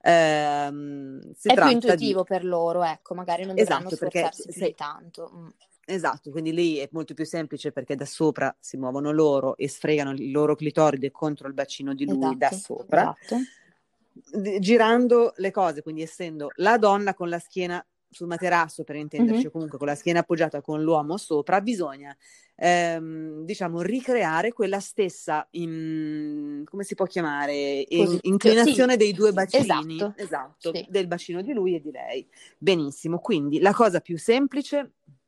ehm, si È più tratta di... intuitivo per loro, ecco, magari non dovranno Esatto, perché sforzarsi più di se, tanto. Mm. esatto, quindi lì è molto più semplice perché da sopra si muovono loro e sfregano il loro clitoride contro il bacino di lui da Esatto, sopra, esatto. d- girando le cose, quindi essendo la donna con la schiena sul materasso, per intenderci, Mhm. o comunque con la schiena appoggiata con l'uomo sopra, bisogna, ehm, diciamo, ricreare quella stessa, in- come si può chiamare, in- Posizione. Sì, inclinazione dei due bacini, esatto. esatto, Sì, del bacino di lui e di lei. Benissimo, quindi la cosa più semplice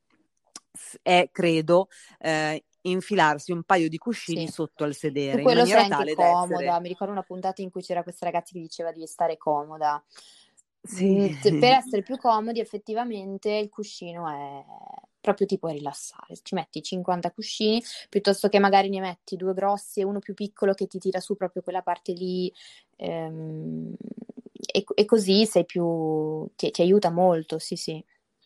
è, credo, eh, infilarsi un paio di cuscini sì. sotto al Su sedere, in quello sei maniera anche tale da comoda. essere... Mi ricordo una puntata in cui c'era questa ragazza che diceva di stare comoda. Sì, Mm, t- Per essere più comodi, effettivamente, il cuscino è proprio tipo a rilassare. Ci metti cinquanta cuscini, piuttosto che magari ne metti due grossi e uno più piccolo che ti tira su proprio quella parte lì. ehm, e, e così sei più... ti, ti aiuta molto, sì, sì.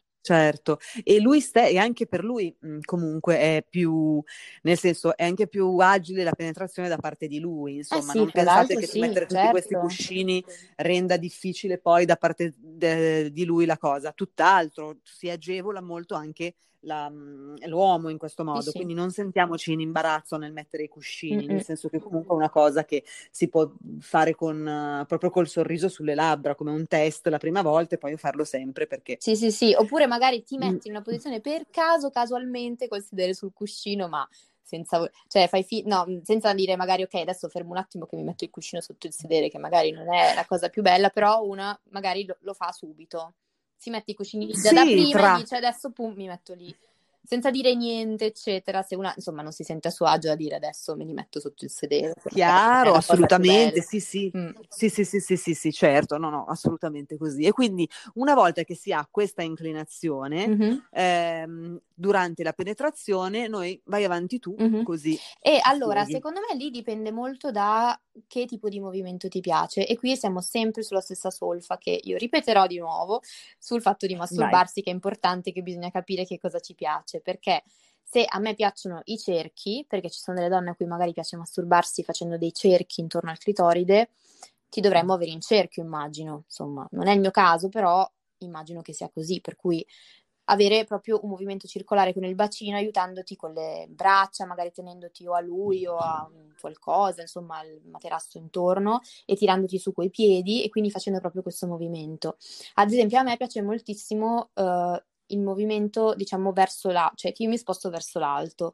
certo. E lui ste- e anche per lui mh, comunque è più, nel senso, è anche più agile la penetrazione da parte di lui, Eh insomma, sì, non fra pensate l'altro che sì, mettere tutti questi certo. cuscini renda difficile poi da parte de- di lui la cosa, tutt'altro, si agevola molto anche la- mh, l'uomo in questo Sì, modo, sì. quindi non sentiamoci in imbarazzo nel mettere i cuscini, nel Mm-mm. senso che comunque è una cosa che si può fare con, eh, proprio col sorriso sulle labbra, come un test la prima volta e poi farlo sempre perché... Sì, sì, sì. Oppure magari ti Mm. metti in una posizione per caso, casualmente, col sedere sul cuscino, ma senza, cioè, fai fi- no, senza dire magari ok, adesso fermo un attimo che mi metto il cuscino sotto il sedere, che magari non è la cosa più bella, però una magari lo, lo fa subito. Si mette i cuscini lì già da Sì, prima e tra... dice adesso pum, mi metto lì. Senza dire niente, eccetera. Se una, insomma, non si sente a suo agio a dire adesso me li metto sotto il sedere, che magari non è Chiaro, la cosa più assolutamente, bella. sì, sì, Mm. sì, sì, sì, sì, sì, sì, certo, no, no, assolutamente così. E quindi una volta che si ha questa inclinazione, Mhm. ehm, durante la penetrazione, noi vai avanti tu, Mhm. così E allora, spieghi. secondo me lì dipende molto da che tipo di movimento ti piace, e qui siamo sempre sulla stessa solfa che io ripeterò di nuovo sul fatto di Vai. masturbarsi, che è importante, che bisogna capire che cosa ci piace, perché se a me piacciono i cerchi, perché ci sono delle donne a cui magari piace masturbarsi facendo dei cerchi intorno al clitoride, ti dovrai muovere in cerchio, immagino, insomma, non è il mio caso, però immagino che sia così, per cui avere proprio un movimento circolare con il bacino, aiutandoti con le braccia, magari tenendoti o a lui o a un qualcosa, insomma, al materasso intorno, e tirandoti su coi piedi, e quindi facendo proprio questo movimento. Ad esempio, a me piace moltissimo eh, il movimento, diciamo, verso là, cioè che io mi sposto verso l'alto,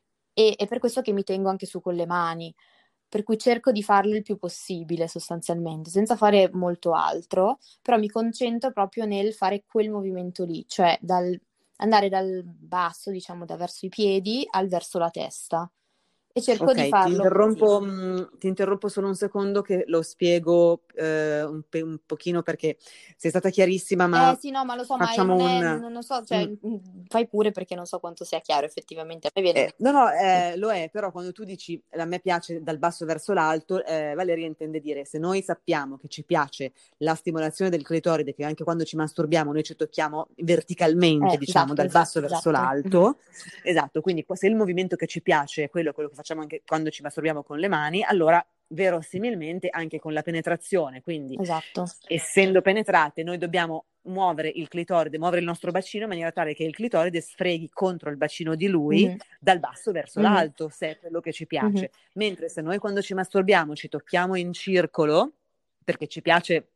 e è per questo che mi tengo anche su con le mani, per cui cerco di farlo il più possibile sostanzialmente, senza fare molto altro, però mi concentro proprio nel fare quel movimento lì, cioè dal, andare dal basso, diciamo, da verso i piedi al verso la testa, e cerco di Ok, ti farlo così. interrompo, mh, ti interrompo solo un secondo che lo spiego eh, un, pe- un pochino perché sei stata chiarissima, Eh ma sì, no, ma lo so, ma facciamo non è, un... non lo so, mm, cioè, fai pure, perché non so quanto sia chiaro effettivamente, a me viene... Eh, no, no, eh, lo è, però quando tu dici a me piace dal basso verso l'alto, eh, Valeria intende dire se noi sappiamo che ci piace la stimolazione del clitoride, che anche quando ci masturbiamo noi ci tocchiamo verticalmente, Eh, diciamo, esatto, dal basso esatto, verso esatto. Mhm. l'alto, esatto, quindi se il movimento che ci piace è quello, quello che facciamo anche quando ci masturbiamo con le mani, allora verosimilmente anche con la penetrazione, quindi Esatto. essendo penetrate, noi dobbiamo muovere il clitoride, muovere il nostro bacino in maniera tale che il clitoride sfreghi contro il bacino di lui Mhm. dal basso verso Mhm. l'alto, se è quello che ci Mhm. piace. Mentre se noi quando ci masturbiamo ci tocchiamo in circolo, perché ci piace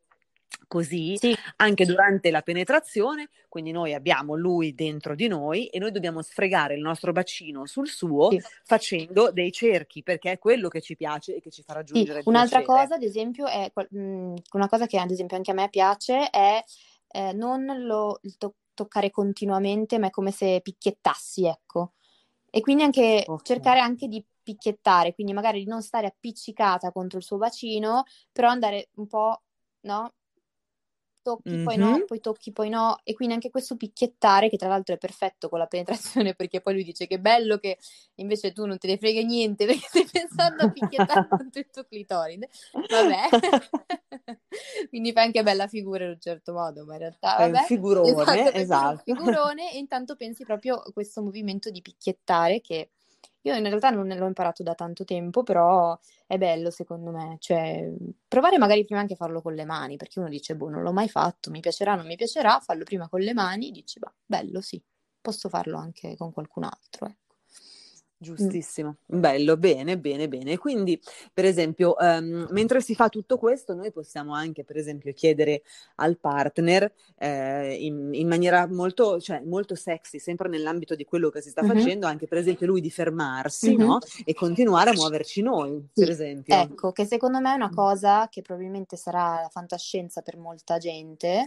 così, Sì, anche durante la penetrazione, quindi noi abbiamo lui dentro di noi e noi dobbiamo sfregare il nostro bacino sul suo sì. facendo dei cerchi, perché è quello che ci piace e che ci fa Sì, raggiungere il un'altra piacere. cosa, ad esempio, è qual- mh, una cosa che ad esempio anche a me piace è eh, non lo il to- toccare continuamente, ma è come se picchiettassi, ecco. E quindi anche Ok. cercare anche di picchiettare, quindi magari di non stare appiccicata contro il suo bacino, però andare un po', no? Tocchi, poi no, Mhm. poi tocchi, poi no, e quindi anche questo picchiettare, che tra l'altro è perfetto con la penetrazione, perché poi lui dice che bello che invece tu non te ne frega niente, perché stai pensando a picchiettare contro il tuo clitoride. Vabbè, quindi fai anche bella figura in un certo modo, ma in realtà Fai un vabbè, esatto, figurone, fai pure un esatto. figurone e intanto pensi proprio a questo movimento di picchiettare che io in realtà non l'ho imparato da tanto tempo, però è bello secondo me, cioè provare magari prima anche a farlo con le mani, perché uno dice, boh, non l'ho mai fatto, mi piacerà, non mi piacerà, fallo prima con le mani, dici, bah, bello, sì, posso farlo anche con qualcun altro, ecco. Mm. Giustissimo, bello, bene, bene, bene. Quindi, per esempio, ehm, mentre si fa tutto questo, noi possiamo anche, per esempio, chiedere al partner eh, in, in maniera molto, cioè, molto sexy, sempre nell'ambito di quello che si sta Mhm, facendo, anche per esempio lui di fermarsi, mhm. no? E continuare a muoverci noi, per Sì, esempio. ecco, che secondo me è una cosa che probabilmente sarà la fantascienza per molta gente,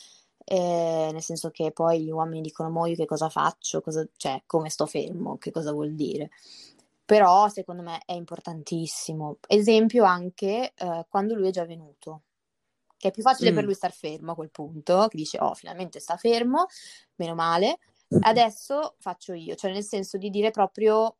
eh, nel senso che poi gli uomini dicono, mo io che cosa faccio, cosa, cioè come sto fermo, che cosa vuol dire. Però secondo me è importantissimo. Esempio anche eh, quando lui è già venuto, che è più facile per Mm. lui star fermo a quel punto, che dice, oh, finalmente sta fermo, meno male, adesso faccio io, cioè nel senso di dire proprio,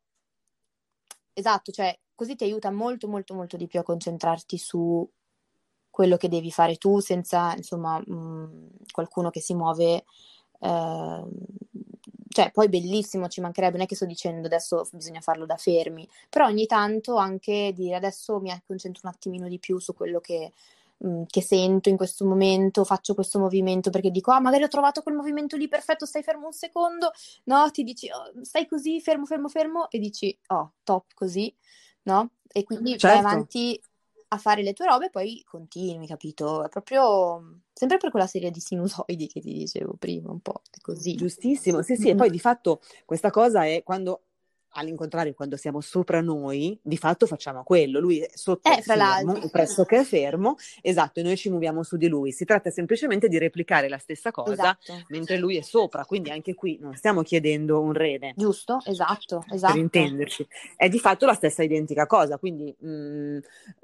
esatto, cioè così ti aiuta molto molto molto di più a concentrarti su quello che devi fare tu senza, insomma, mh, qualcuno che si muove. ehm, cioè, poi bellissimo, ci mancherebbe, non è che sto dicendo adesso bisogna farlo da fermi, però ogni tanto anche dire adesso mi concentro un attimino di più su quello che, mh, che sento in questo momento, faccio questo movimento perché dico, ah, magari ho trovato quel movimento lì perfetto, stai fermo un secondo, no? Ti dici, oh, stai così, fermo, fermo, fermo, e dici, oh, top così, no? E quindi vai Certo. avanti a fare le tue robe e poi continui, capito? È proprio sempre per quella serie di sinusoidi che ti dicevo prima, un po' è così. Giustissimo, sì, sì, e Mm-mm. poi di fatto questa cosa è quando, all'incontrario, quando siamo sopra noi, di fatto facciamo quello, lui è sotto Eh, è fra fermo, l'altro, o pressoché è fermo, esatto, e noi ci muoviamo su di lui. Si tratta semplicemente di replicare la stessa cosa esatto, mentre lui è sopra, quindi anche qui non stiamo chiedendo un rene, giusto, esatto, per esatto. intenderci, è di fatto la stessa identica cosa, quindi mh,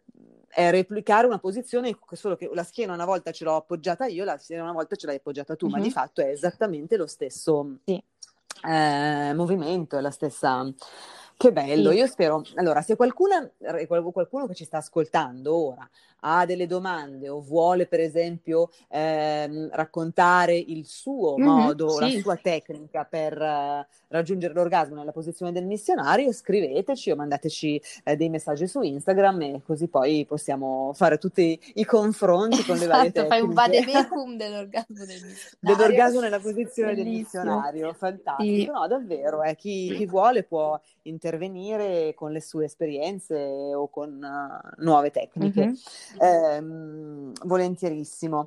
è replicare una posizione, solo che la schiena una volta ce l'ho appoggiata io, la schiena una volta ce l'hai appoggiata tu, ma di Mhm, fatto è esattamente lo stesso sì, eh, movimento, è la stessa. Che bello, sì. io spero. Allora, se qualcuna, qualcuno che ci sta ascoltando ora ha delle domande o vuole, per esempio, ehm, raccontare il suo Mhm, modo, la sì. sua tecnica per eh, raggiungere l'orgasmo nella posizione del missionario, scriveteci o mandateci eh, dei messaggi su Instagram e così poi possiamo fare tutti i confronti con le varie Esatto, fai un tecniche. vademecum dell'orgasmo del missionario. Dell'orgasmo nella posizione del Bellissimo. missionario, fantastico, Sì. no, davvero, eh, chi, chi vuole può intervenire con le sue esperienze o con uh, nuove tecniche, Mhm. Ehm, volentierissimo.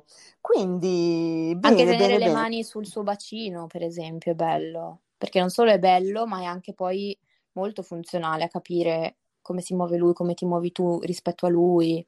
Quindi, Anche bene, tenere bene, le bene. mani sul suo bacino, per esempio, è bello, perché non solo è bello, ma è anche poi molto funzionale a capire come si muove lui, come ti muovi tu rispetto a lui,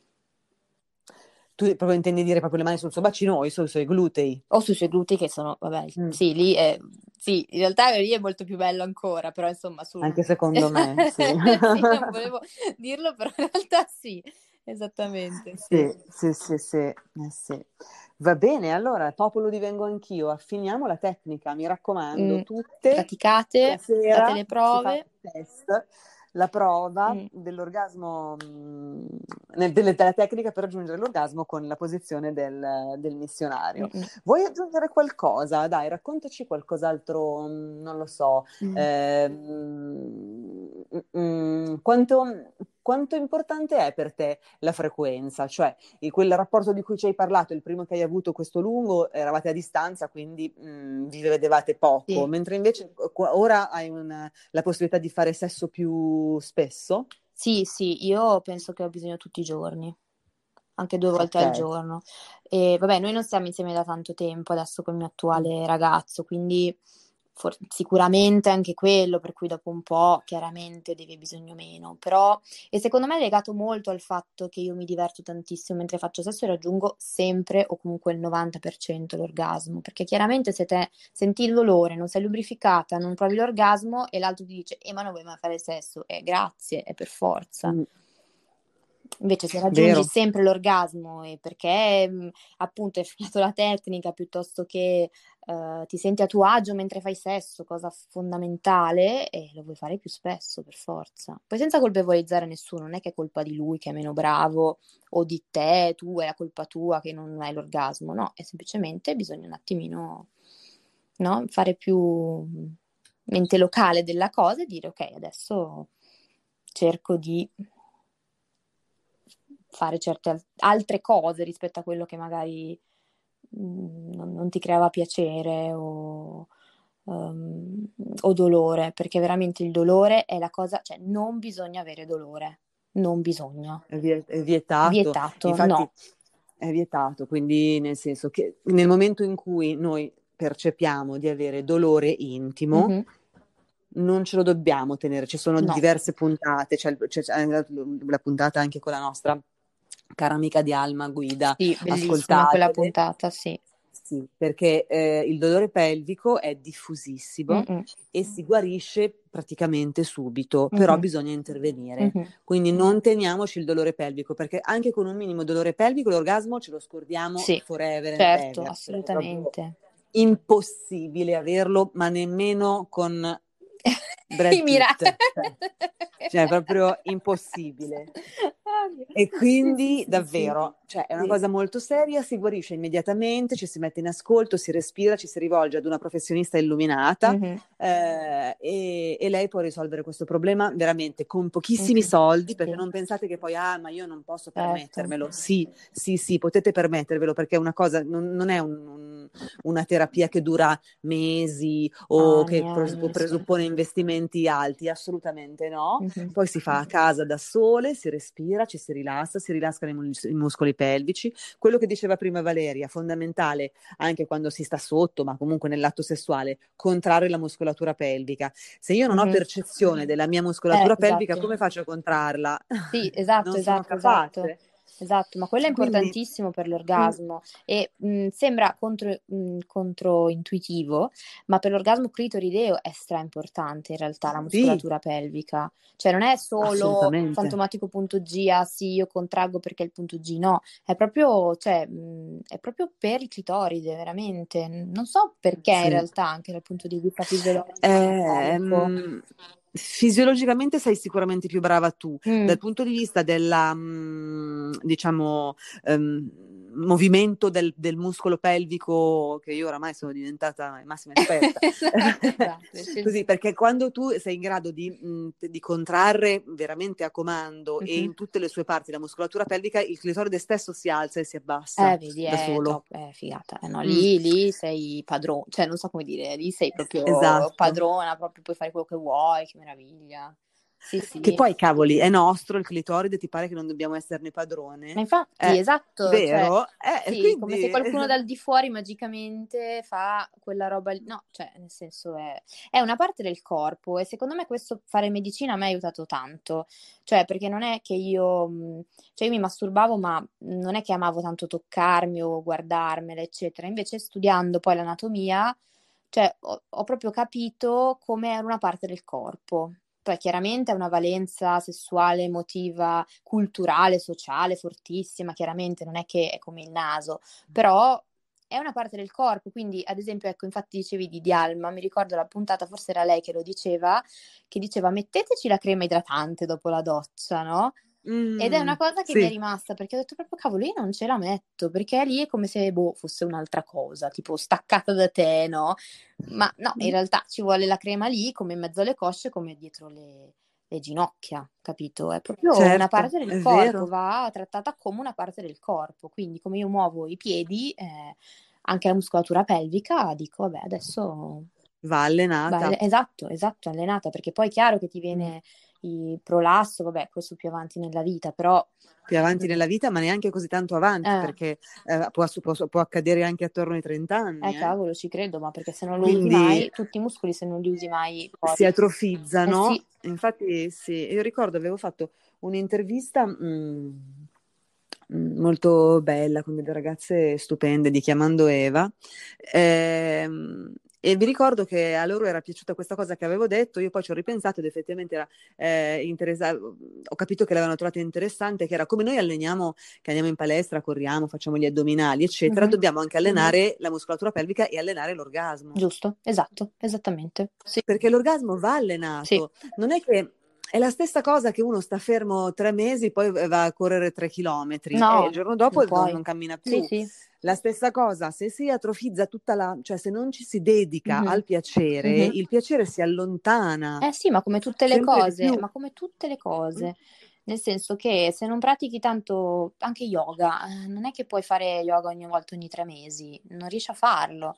Tu proprio intendi dire proprio le mani sul suo bacino o sui suoi glutei? o sui suoi glutei che sono, vabbè, Mm. sì, lì è, sì, in realtà lì è molto più bello ancora, però insomma, sul... Anche secondo me, sì. Sì, non volevo dirlo, però in realtà sì, esattamente, sì. Sì, sì, sì, sì, eh sì. Va bene, allora, popolo divengo anch'io, affiniamo la tecnica, mi raccomando, Mm, tutte praticate, la fate sera le si fa prove. il test, la prova Mm, dell'orgasmo, mh, nel- delle- della tecnica per raggiungere l'orgasmo con la posizione del, del mm, missionario. mm, Vuoi aggiungere qualcosa? Dai, raccontaci qualcos'altro, mh, non lo so, mm. ehm, mm, mm, quanto, quanto importante è per te la frequenza? Cioè, il- quel rapporto di cui ci hai parlato, il primo che hai avuto questo lungo, eravate a distanza, quindi mh, vi vedevate poco, Sì. mentre invece qu- ora hai una- la possibilità di fare sesso più spesso? Sì, sì, io penso che ho bisogno tutti i giorni, anche due volte Ok. al giorno. E vabbè, noi non stiamo insieme da tanto tempo adesso col mio Mm. attuale ragazzo, quindi For- sicuramente anche quello, per cui dopo un po' chiaramente devi bisogno meno, però, e secondo me è legato molto al fatto che io mi diverto tantissimo mentre faccio sesso e raggiungo sempre o comunque il novanta per cento l'orgasmo, perché chiaramente se te senti il dolore, non sei lubrificata, non provi l'orgasmo e l'altro ti dice, eh ma non vuoi mai fare sesso, eh grazie, è per forza. Mm, Invece se raggiungi vero. sempre l'orgasmo e perché mh, appunto hai finito la tecnica piuttosto che eh, ti senti a tuo agio mentre fai sesso, cosa fondamentale, e lo vuoi fare più spesso per forza. Poi senza colpevolizzare nessuno, non è che è colpa di lui che è meno bravo o di te, tu è la colpa tua che non hai l'orgasmo, no, è semplicemente bisogna un attimino, no, fare più mente locale della cosa e dire ok, adesso cerco di fare certe al- altre cose rispetto a quello che magari mh, non, non ti creava piacere o, ehm, o dolore, perché veramente il dolore è la cosa, cioè non bisogna avere dolore, non bisogna. È, vie- è vietato, Vietato, infatti no. è vietato, quindi nel senso che nel momento in cui noi percepiamo di avere dolore intimo, Mhm. non ce lo dobbiamo tenere, ci sono No, diverse puntate, c'è, c'è- c'è la, la puntata anche con la nostra cara amica di Alma Guida, sì, bellissima quella ascoltatele. puntata, sì. Sì, perché eh, il dolore pelvico è diffusissimo Mm-mm. e si guarisce praticamente subito, però Mhm. bisogna intervenire. Mhm. Quindi non teniamoci il dolore pelvico, perché anche con un minimo dolore pelvico l'orgasmo ce lo scordiamo Sì, forever and certo, ever. Cioè, è proprio assolutamente. impossibile averlo, ma nemmeno con I Brad mira- Pitt. Cioè, cioè, è proprio impossibile. Ah, mio- E sì, sì, quindi sì, sì. davvero, cioè è una Sì. cosa molto seria, si guarisce immediatamente, ci si mette in ascolto, si respira, ci si rivolge ad una professionista illuminata Mhm. eh, e, e lei può risolvere questo problema veramente con pochissimi Mhm. soldi, perché Sì, non pensate che poi, ah, ma io non posso certo. permettermelo. Sì, sì, sì, potete permettervelo perché è una cosa, non, non è un- un- una terapia che dura mesi o che Anni, pres- anni, sì. presuppone investimenti alti, assolutamente no. Mhm. Poi si fa a casa da sole, si respira, ci si rilassa, si rilassano i, mus- i muscoli pelvici. Quello che diceva prima Valeria, fondamentale anche quando si sta sotto, ma comunque nell'atto sessuale, contrarre la muscolatura pelvica. Se io non ho Mhm. percezione della mia Eh, muscolatura pelvica, esatto. come faccio a contrarrarla? Sì, esatto, Non sono esatto, esatto. capace. Esatto, ma quello è Quindi, importantissimo per mm, l'orgasmo e mh, sembra contro, mh, controintuitivo, ma per l'orgasmo clitorideo è stra importante in realtà la sì, muscolatura pelvica. Cioè non è solo assolutamente. fantomatico punto G, ah sì, io contraggo perché il punto G, no, è proprio, cioè, mh, è proprio per il clitoride, veramente. Non so perché in Sì. realtà anche dal punto di vista fisiologico e meccanico. Ehm, fisiologicamente sei sicuramente più brava tu, Mm. dal punto di vista del, diciamo, ehm, movimento del, del muscolo pelvico, che io oramai sono diventata massima esperta. Esatto, esatto. Esce- Così, perché quando tu sei in grado di, mh, di contrarre veramente a comando e Mhm. in tutte le sue parti la muscolatura pelvica, il clitoride stesso si alza e si Eh, abbassa vedi, da è solo. troppo, è figata. Eh, no, Mm, lì, lì sei padrona, cioè non so come dire, lì sei proprio esatto. padrona, proprio puoi fare quello che vuoi, che meraviglia. Sì, Che sì. poi, cavoli, è nostro il clitoride, ti pare che non dobbiamo esserne Ma padrone? infatti, È esatto, cioè, vero? Eh, sì, come se quindi qualcuno dal di fuori magicamente fa quella roba lì. No, cioè, nel senso è, è una parte del corpo e secondo me questo fare medicina a me ha aiutato tanto. Cioè, perché non è che io, mh, cioè io mi masturbavo, ma non è che amavo tanto toccarmi o guardarmela, eccetera. Invece studiando poi l'anatomia, cioè, ho, ho proprio capito come era una parte del corpo. Poi chiaramente ha una valenza sessuale, emotiva, culturale, sociale fortissima, chiaramente non è che è come il naso, però è una parte del corpo, quindi ad esempio, ecco, infatti dicevi di Dialma, mi ricordo la puntata, forse era lei che lo diceva, che diceva metteteci la crema idratante dopo la doccia, no? Ed è una mm, cosa che mi è sì. rimasta perché ho detto proprio cavolo, io non ce la metto perché lì è come se boh, fosse un'altra cosa, tipo staccata da te, no? Ma no, in realtà ci vuole la crema lì come in mezzo alle cosce, come dietro le, le ginocchia, capito? È proprio una Certo, parte del è corpo, vero. va trattata come una parte del corpo, quindi come io muovo i piedi, eh, anche la muscolatura pelvica, dico vabbè, adesso Va va, allenata. esatto, esatto, allenata, perché poi è chiaro che ti Mm. viene i prolasso, vabbè, questo più avanti nella vita, però più avanti nella vita, ma neanche così tanto avanti, eh, perché eh, può, può- può accadere anche attorno ai trenta anni, eh, eh. cavolo, ci credo, ma perché se non lo usi Quindi mai, tutti i muscoli se non li usi mai, poi... si Eh atrofizzano. sì. Infatti, sì, io ricordo avevo fatto un'intervista mh, mh, molto bella con delle ragazze stupende di Chiamando Eva. Ehm, e vi ricordo che a loro era piaciuta questa cosa che avevo detto, io poi ci ho ripensato ed effettivamente era eh, interessa- ho capito che l'avevano trovata interessante, che era come noi alleniamo, che andiamo in palestra, corriamo, facciamo gli addominali, eccetera, Mhm. dobbiamo anche allenare la muscolatura pelvica e allenare l'orgasmo. Giusto, esatto, esattamente. Sì, Perché l'orgasmo va sì, allenato, non è che è la stessa cosa che uno sta fermo tre mesi, poi va a correre tre chilometri e no, il giorno non dopo non, puoi. non cammina Sì, più. sì. La stessa cosa, se si atrofizza tutta la, cioè se non ci si dedica Mhm, al piacere, mhm. il piacere si allontana Eh sì, ma come tutte le sempre di cose, più. ma come tutte le Mm? cose, nel senso che se non pratichi tanto anche yoga, eh, non è che puoi fare yoga ogni volta ogni tre mesi, non riesci a farlo.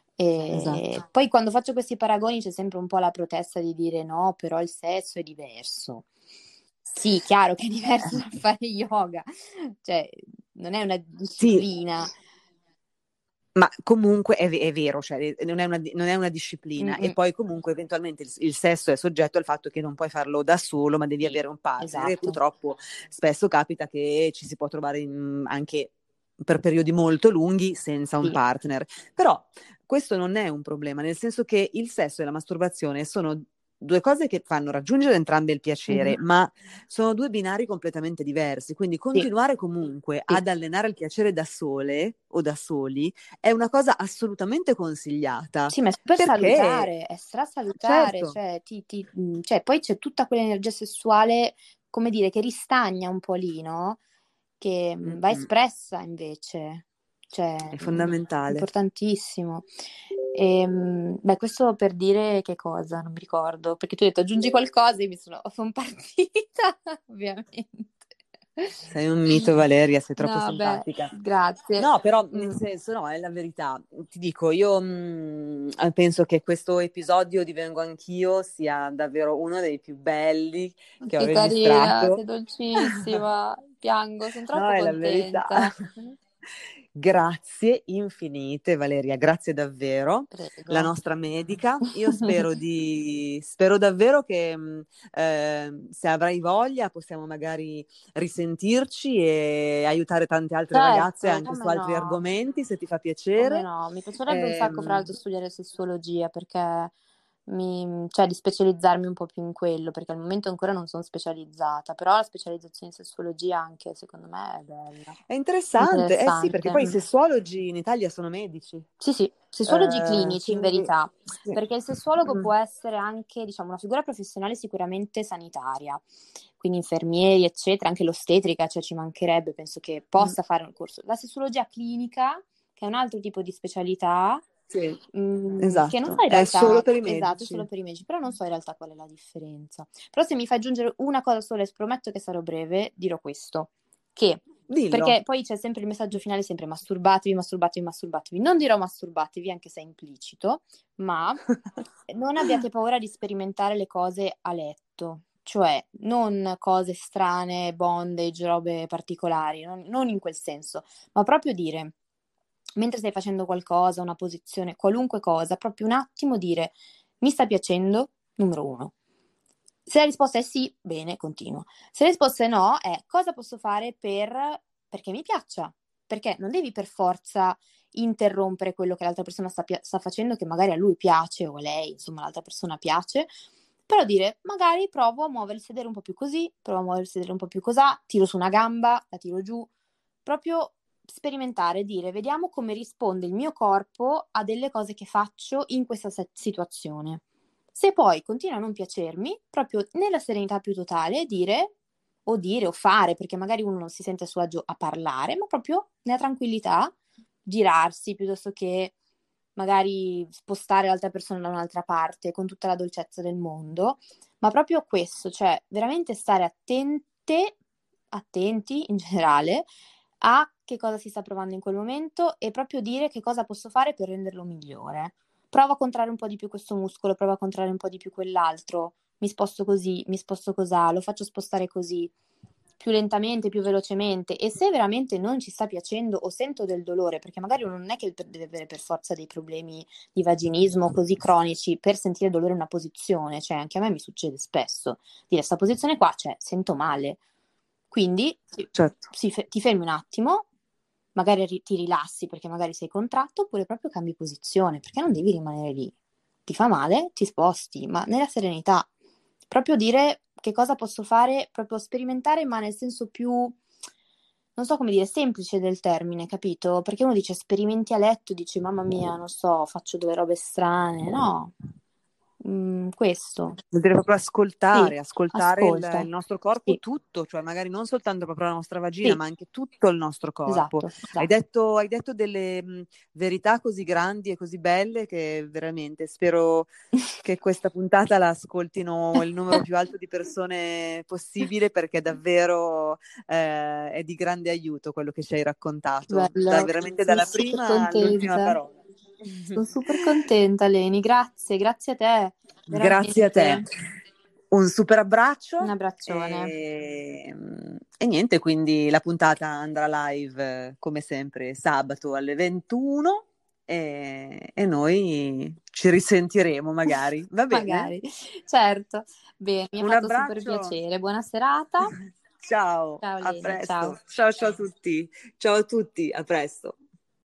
E Esatto. poi quando faccio questi paragoni c'è sempre un po' la protesta di dire no, però il sesso è diverso. Sì, chiaro che è diverso da fare yoga, cioè non è una Sì, disciplina. ma comunque è, è vero, cioè, non, è una, non è una disciplina e Mm-mm. poi comunque eventualmente il, il sesso è soggetto al fatto che non puoi farlo da solo, ma devi Sì, avere un partner e esatto. purtroppo spesso capita che ci si può trovare in, anche per periodi molto lunghi senza un Sì. partner. Però questo non è un problema, nel senso che il sesso e la masturbazione sono due cose che fanno raggiungere entrambe il piacere, Mhm. ma sono due binari completamente diversi, quindi Sì, continuare comunque sì. ad allenare il piacere da sole o da soli è una cosa assolutamente consigliata, Sì, ma è super perché salutare, è strasalutare, certo, cioè, ti, ti, mh, cioè, poi c'è tutta quell'energia sessuale, come dire, che ristagna un po' lì, no? Che mh, va mm-mm, espressa invece, cioè, è mh, fondamentale. importantissimo. E, mh, beh, questo per dire che cosa, non mi ricordo, perché tu hai detto aggiungi qualcosa e mi sono, sono partita, ovviamente. Sei un mito, Valeria, sei troppo No, beh, simpatica. grazie. No, però nel Mm. senso, no, è la verità. Ti dico, io mh, penso che questo episodio di Vengo Anch'io sia davvero uno dei più belli che ho Che carina, sei registrato. dolcissima. Piango, sono No, troppo è la verità. contenta. Grazie infinite, Valeria, grazie davvero. La Prego. nostra medica. Io spero di, spero davvero che mh, eh, se avrai voglia possiamo magari risentirci e aiutare tante altre ragazze Certo, anche su come altri no? argomenti, se ti fa Come piacere. no? Mi piacerebbe un sacco, fra Ehm, l'altro, studiare sessuologia perché mi, cioè di specializzarmi un po' più in quello, perché al momento ancora non sono specializzata, però la specializzazione in sessuologia anche secondo me è bella, è interessante, eh sì, perché interessante. poi i Mm. sessuologi in Italia sono medici. Sì, sì, sessuologi Eh, clinici in quindi verità, sì. perché il sessuologo Mm. può essere anche, diciamo, una figura professionale sicuramente sanitaria, quindi infermieri, eccetera, anche l'ostetrica, cioè ci mancherebbe, penso che Mm. possa fare un corso. La sessologia clinica, che è un altro tipo di specialità, Sì, mh, che non so esatto, in è solo realtà, per i esatto, è solo medici. per i medici, però non so in realtà qual è la differenza. Però se mi fai aggiungere una cosa sola, e prometto che sarò breve, dirò questo, che Dillo. perché poi c'è sempre il messaggio finale, sempre masturbatevi, masturbatevi, masturbatevi. Non dirò masturbatevi, anche se è implicito, ma non abbiate paura di sperimentare le cose a letto, cioè non cose strane, bondage, robe particolari, non, non in quel senso, ma proprio dire, mentre stai facendo qualcosa, una posizione, qualunque cosa, proprio un attimo dire, mi sta piacendo, numero uno. Se la risposta è sì, bene, continuo. Se la risposta è no, è cosa posso fare per perché mi piaccia? Perché non devi per forza interrompere quello che l'altra persona sta, sta facendo, che magari a lui piace o a lei, insomma, l'altra persona piace, però dire magari provo a muovere il sedere un po' più così, provo a muovere il sedere un po' più cosà, tiro su una gamba, la tiro giù, proprio sperimentare, dire vediamo come risponde il mio corpo a delle cose che faccio in questa situazione. Se poi continua a non piacermi, proprio nella serenità più totale, dire o dire o fare, perché magari uno non si sente a suo agio a parlare, ma proprio nella tranquillità, girarsi piuttosto che magari spostare l'altra persona da un'altra parte con tutta la dolcezza del mondo, ma proprio questo, cioè veramente stare attente, attenti in generale a che cosa si sta provando in quel momento e proprio dire che cosa posso fare per renderlo migliore. Prova a contrarre un po' di più questo muscolo, prova a contrarre un po' di più quell'altro. mi sposto così, mi sposto cosà, lo faccio spostare così, più lentamente, più velocemente. E se veramente non ci sta piacendo o sento del dolore, perché magari uno non è che deve avere per forza dei problemi di vaginismo così cronici per sentire dolore in una posizione, cioè anche a me mi succede spesso, dire sta posizione qua, cioè sento male. Quindi Certo. si, ti fermi un attimo, magari ri- ti rilassi perché magari sei contratto, oppure proprio cambi posizione, perché non devi rimanere lì. Ti fa male, ti sposti, ma nella serenità. Proprio dire che cosa posso fare, proprio sperimentare, ma nel senso più, non so come dire, semplice del termine, capito? Perché uno dice sperimenti a letto, dice mamma mia, non so, faccio delle robe strane. No, Mm, questo. Vuol dire proprio Sì, ascoltare, ascoltare il, ascolta. il nostro corpo Sì, tutto, cioè magari non soltanto proprio la nostra vagina, sì, ma anche tutto il nostro corpo. esatto, Hai esatto. detto, hai detto delle mh, verità così grandi e così belle che veramente spero che questa puntata la ascoltino il numero più alto di persone possibile, perché davvero eh, è di grande aiuto quello che ci hai raccontato, da, Bello, veramente sono dalla super prima all'ultima contenta. parola. Sono super contenta, Leni. Grazie, grazie a te, Grazie a te. veramente. Un super Un abbraccio abbraccione. e, e niente, quindi la puntata andrà live eh, come sempre sabato alle ventuno e, e noi ci risentiremo magari, va bene? Magari. Certo. Bene, mi ha Un fatto super abbraccio, piacere. Buona serata. ciao, Ciao a Leni, ciao. presto, ciao ciao a tutti, ciao a tutti, a presto.